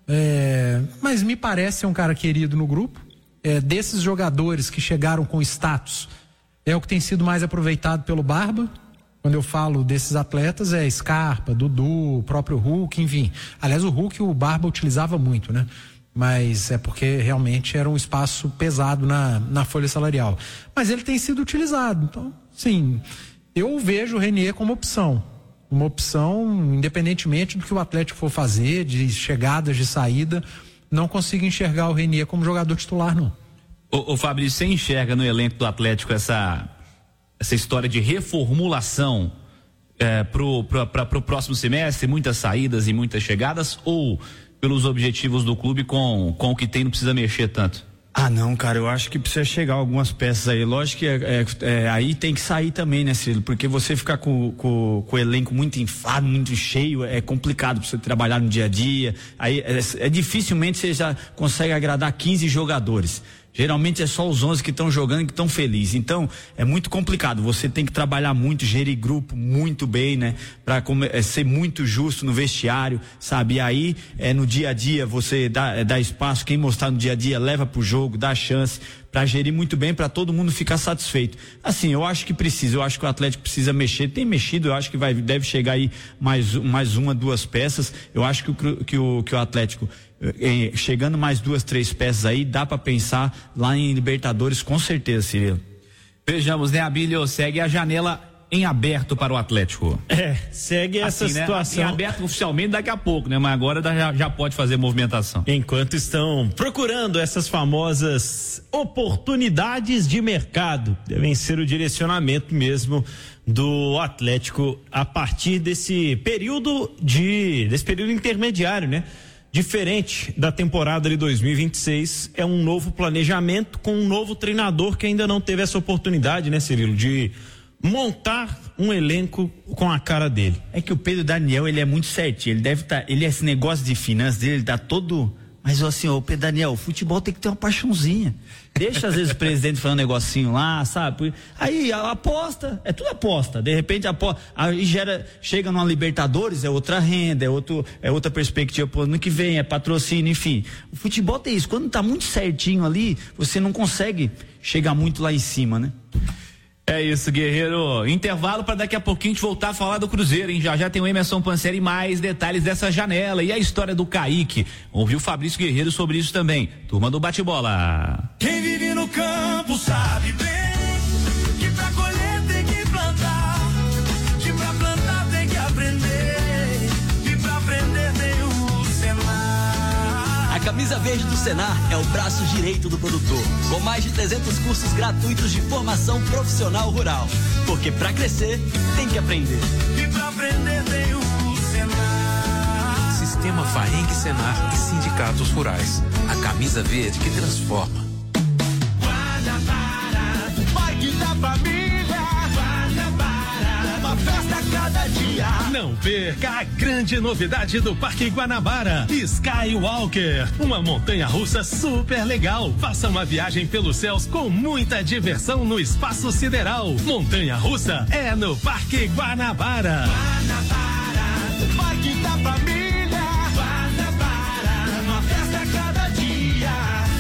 É, mas me parece ser um cara querido no grupo. É, desses jogadores que chegaram com status, é o que tem sido mais aproveitado pelo Barba. Quando eu falo desses atletas, é Scarpa, Dudu, o próprio Hulk, enfim. Aliás, o Hulk o Barba utilizava muito, né? Mas é porque realmente era um espaço pesado na, na folha salarial. Mas ele tem sido utilizado. Então, sim, eu vejo o Reinier como opção. Uma opção, independentemente do que o Atlético for fazer, de chegadas, de saída, não consigo enxergar o Reinier como jogador titular, não. Ô, ô Fabrício, você enxerga no elenco do Atlético essa, essa história de reformulação é, pro, pro, pra, pro próximo semestre, muitas saídas e muitas chegadas, ou pelos objetivos do clube com, com o que tem, não precisa mexer tanto? Ah, não, cara, eu acho que precisa chegar algumas peças aí. Lógico que é, é, é, aí tem que sair também, né, Cirilo? Porque você ficar com, com, com o elenco muito inflado, muito cheio, é complicado pra você trabalhar no dia a dia. Aí é, é dificilmente você já consegue agradar quinze jogadores. Geralmente é só os onze que estão jogando e que estão felizes. Então, é muito complicado. Você tem que trabalhar muito, gerir grupo muito bem, né? Pra é, ser muito justo no vestiário, sabe? E aí, é, no dia a dia, você dá, é, dá espaço. Quem mostrar no dia a dia, leva pro jogo, dá chance para gerir muito bem, para todo mundo ficar satisfeito. Assim, eu acho que precisa, eu acho que o Atlético precisa mexer, tem mexido, eu acho que vai, deve chegar aí mais, mais uma, duas peças. Eu acho que o, que o, que o Atlético, eh, chegando mais duas, três peças aí, dá para pensar lá em Libertadores, com certeza, Cirilo. Vejamos, né, Abílio, segue a janela em aberto para o Atlético. É, segue essa assim, situação. Né? Em aberto oficialmente daqui a pouco, né? Mas agora já, já pode fazer movimentação. Enquanto estão procurando essas famosas oportunidades de mercado, devem ser o direcionamento mesmo do Atlético a partir desse período de, desse período intermediário, né? Diferente da temporada de dois mil e vinte e seis, é um novo planejamento com um novo treinador que ainda não teve essa oportunidade, né, Cirilo, de montar um elenco com a cara dele. É que o Pedro Daniel, ele é muito certinho, ele deve estar, tá, ele esse negócio de finanças dele, ele dá todo, mas assim, o Pedro Daniel, o futebol tem que ter uma paixãozinha. Deixa às vezes o presidente falando um negocinho lá, sabe? Aí a aposta, é tudo aposta. De repente aposta, aí gera, chega numa Libertadores, é outra renda, é outro, é outra perspectiva pro ano que vem, é patrocínio, enfim. O futebol tem isso, quando tá muito certinho ali, você não consegue chegar muito lá em cima, né? É isso, Guerreiro. Intervalo para daqui a pouquinho a gente voltar a falar do Cruzeiro, hein? Já já tem o Emerson Pansieri e mais detalhes dessa janela e a história do Kaique. Ouviu o Fabrício Guerreiro sobre isso também. Turma do Bate-Bola. Quem vive no campo sabe bem que pra colher tem que plantar, que pra plantar tem que aprender, que pra aprender tem o Senar. A camisa verde do Senar é o braço direito do produtor, com mais de trezentos cursos gratuitos de formação profissional rural. Porque pra crescer, tem que aprender. E pra aprender tem o Senar. Sistema Faeng Senar e sindicatos rurais. A camisa verde que transforma. Guanabara, Parque da Família. Guanabara, uma festa a cada dia. Não perca a grande novidade do Parque Guanabara, Skywalker, uma montanha-russa super legal. Faça uma viagem pelos céus com muita diversão no espaço sideral. Montanha-russa é no Parque Guanabara. Guanabara, Parque da Família. Guanabara, uma festa a cada dia.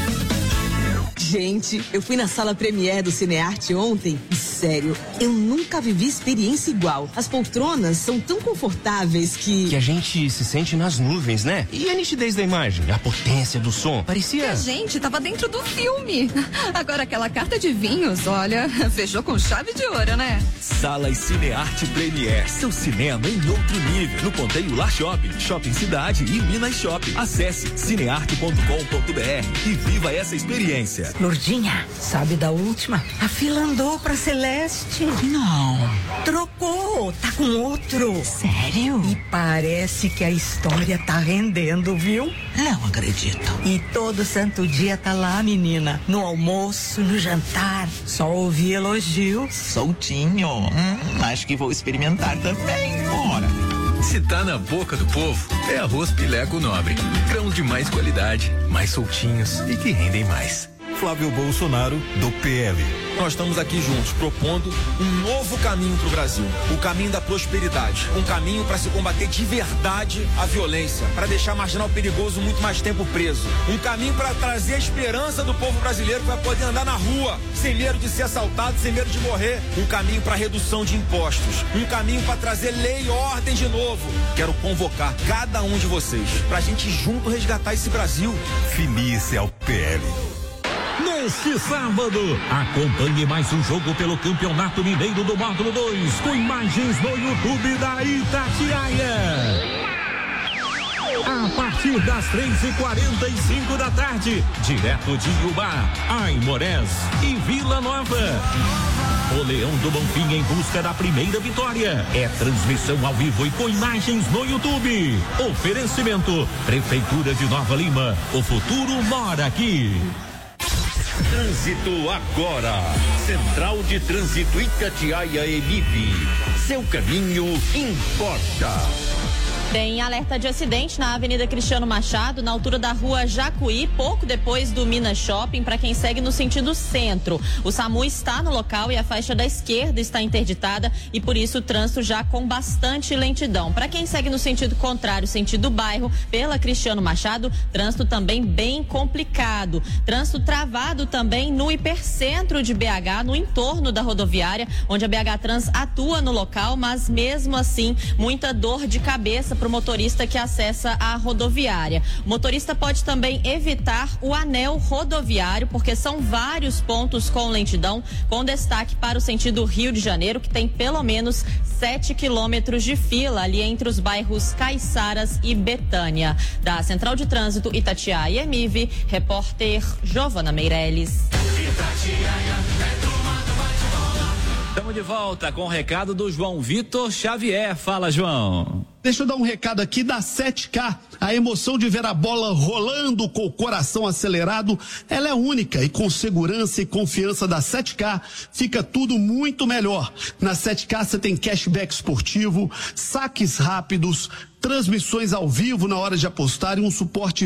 Gente, eu fui na sala Premier do Cinearte ontem e, sério, eu nunca vivi experiência igual. As poltronas são tão confortáveis que... Que a gente se sente nas nuvens, né? E a nitidez da imagem, a potência do som, parecia... Que a gente tava dentro do filme. Agora aquela carta de vinhos, olha, fechou com chave de ouro, né? Salas Cinearte Premier, seu cinema em outro nível. No Ponteio Lar Shopping, Shopping Cidade e Minas Shopping. Acesse cinearte ponto com ponto br e viva essa experiência. Lourdinha, sabe da última? A fila andou pra Celeste. Não. Trocou, tá com outro. Sério? E parece que a história tá rendendo, viu? Não acredito. E todo santo dia tá lá, menina. No almoço, no jantar. Só ouvi elogios. Soltinho. Hum, acho que vou experimentar também. Bora. Se tá na boca do povo, é arroz Pileco Nobre. Grãos de mais qualidade, mais soltinhos e que rendem mais. Flávio Bolsonaro, do P L. Nós estamos aqui juntos, propondo um novo caminho para o Brasil. O caminho da prosperidade. Um caminho para se combater de verdade a violência. Para deixar marginal perigoso muito mais tempo preso. Um caminho para trazer a esperança do povo brasileiro que vai poder andar na rua, sem medo de ser assaltado, sem medo de morrer. Um caminho para redução de impostos. Um caminho para trazer lei e ordem de novo. Quero convocar cada um de vocês para a gente junto resgatar esse Brasil. Feliz é o P L. Neste sábado, acompanhe mais um jogo pelo Campeonato Mineiro do Módulo dois, com imagens no YouTube da Itatiaia. A partir das três e quarenta e cinco da tarde, direto de Iubá, Aimorés e Vila Nova. Napoleão do Bonfim em busca da primeira vitória. É transmissão ao vivo e com imagens no YouTube. Oferecimento Prefeitura de Nova Lima. O futuro mora aqui. Trânsito agora. Central de Trânsito Itatiaia Emip. Seu caminho importa. Tem alerta de acidente na Avenida Cristiano Machado, na altura da rua Jacuí, pouco depois do Minas Shopping, para quem segue no sentido centro. O SAMU está no local e a faixa da esquerda está interditada e por isso o trânsito já com bastante lentidão. Para quem segue no sentido contrário, sentido bairro, pela Cristiano Machado, trânsito também bem complicado. Trânsito travado também no hipercentro de B H, no entorno da rodoviária, onde a B H Trans atua no local, mas mesmo assim, muita dor de cabeça para o motorista que acessa a rodoviária. O motorista pode também evitar o anel rodoviário, porque são vários pontos com lentidão, com destaque para o sentido Rio de Janeiro, que tem pelo menos sete quilômetros de fila ali entre os bairros Caiçaras e Betânia. Da Central de Trânsito Itatiaia e Emive, repórter Giovana Meirelles. Estamos de volta com o recado do João Vitor Xavier. Fala, João. Deixa eu dar um recado aqui da sete K. A emoção de ver a bola rolando com o coração acelerado, ela é única e com segurança e confiança da sete K fica tudo muito melhor. Na sete K você tem cashback esportivo, saques rápidos, transmissões ao vivo na hora de apostar e um suporte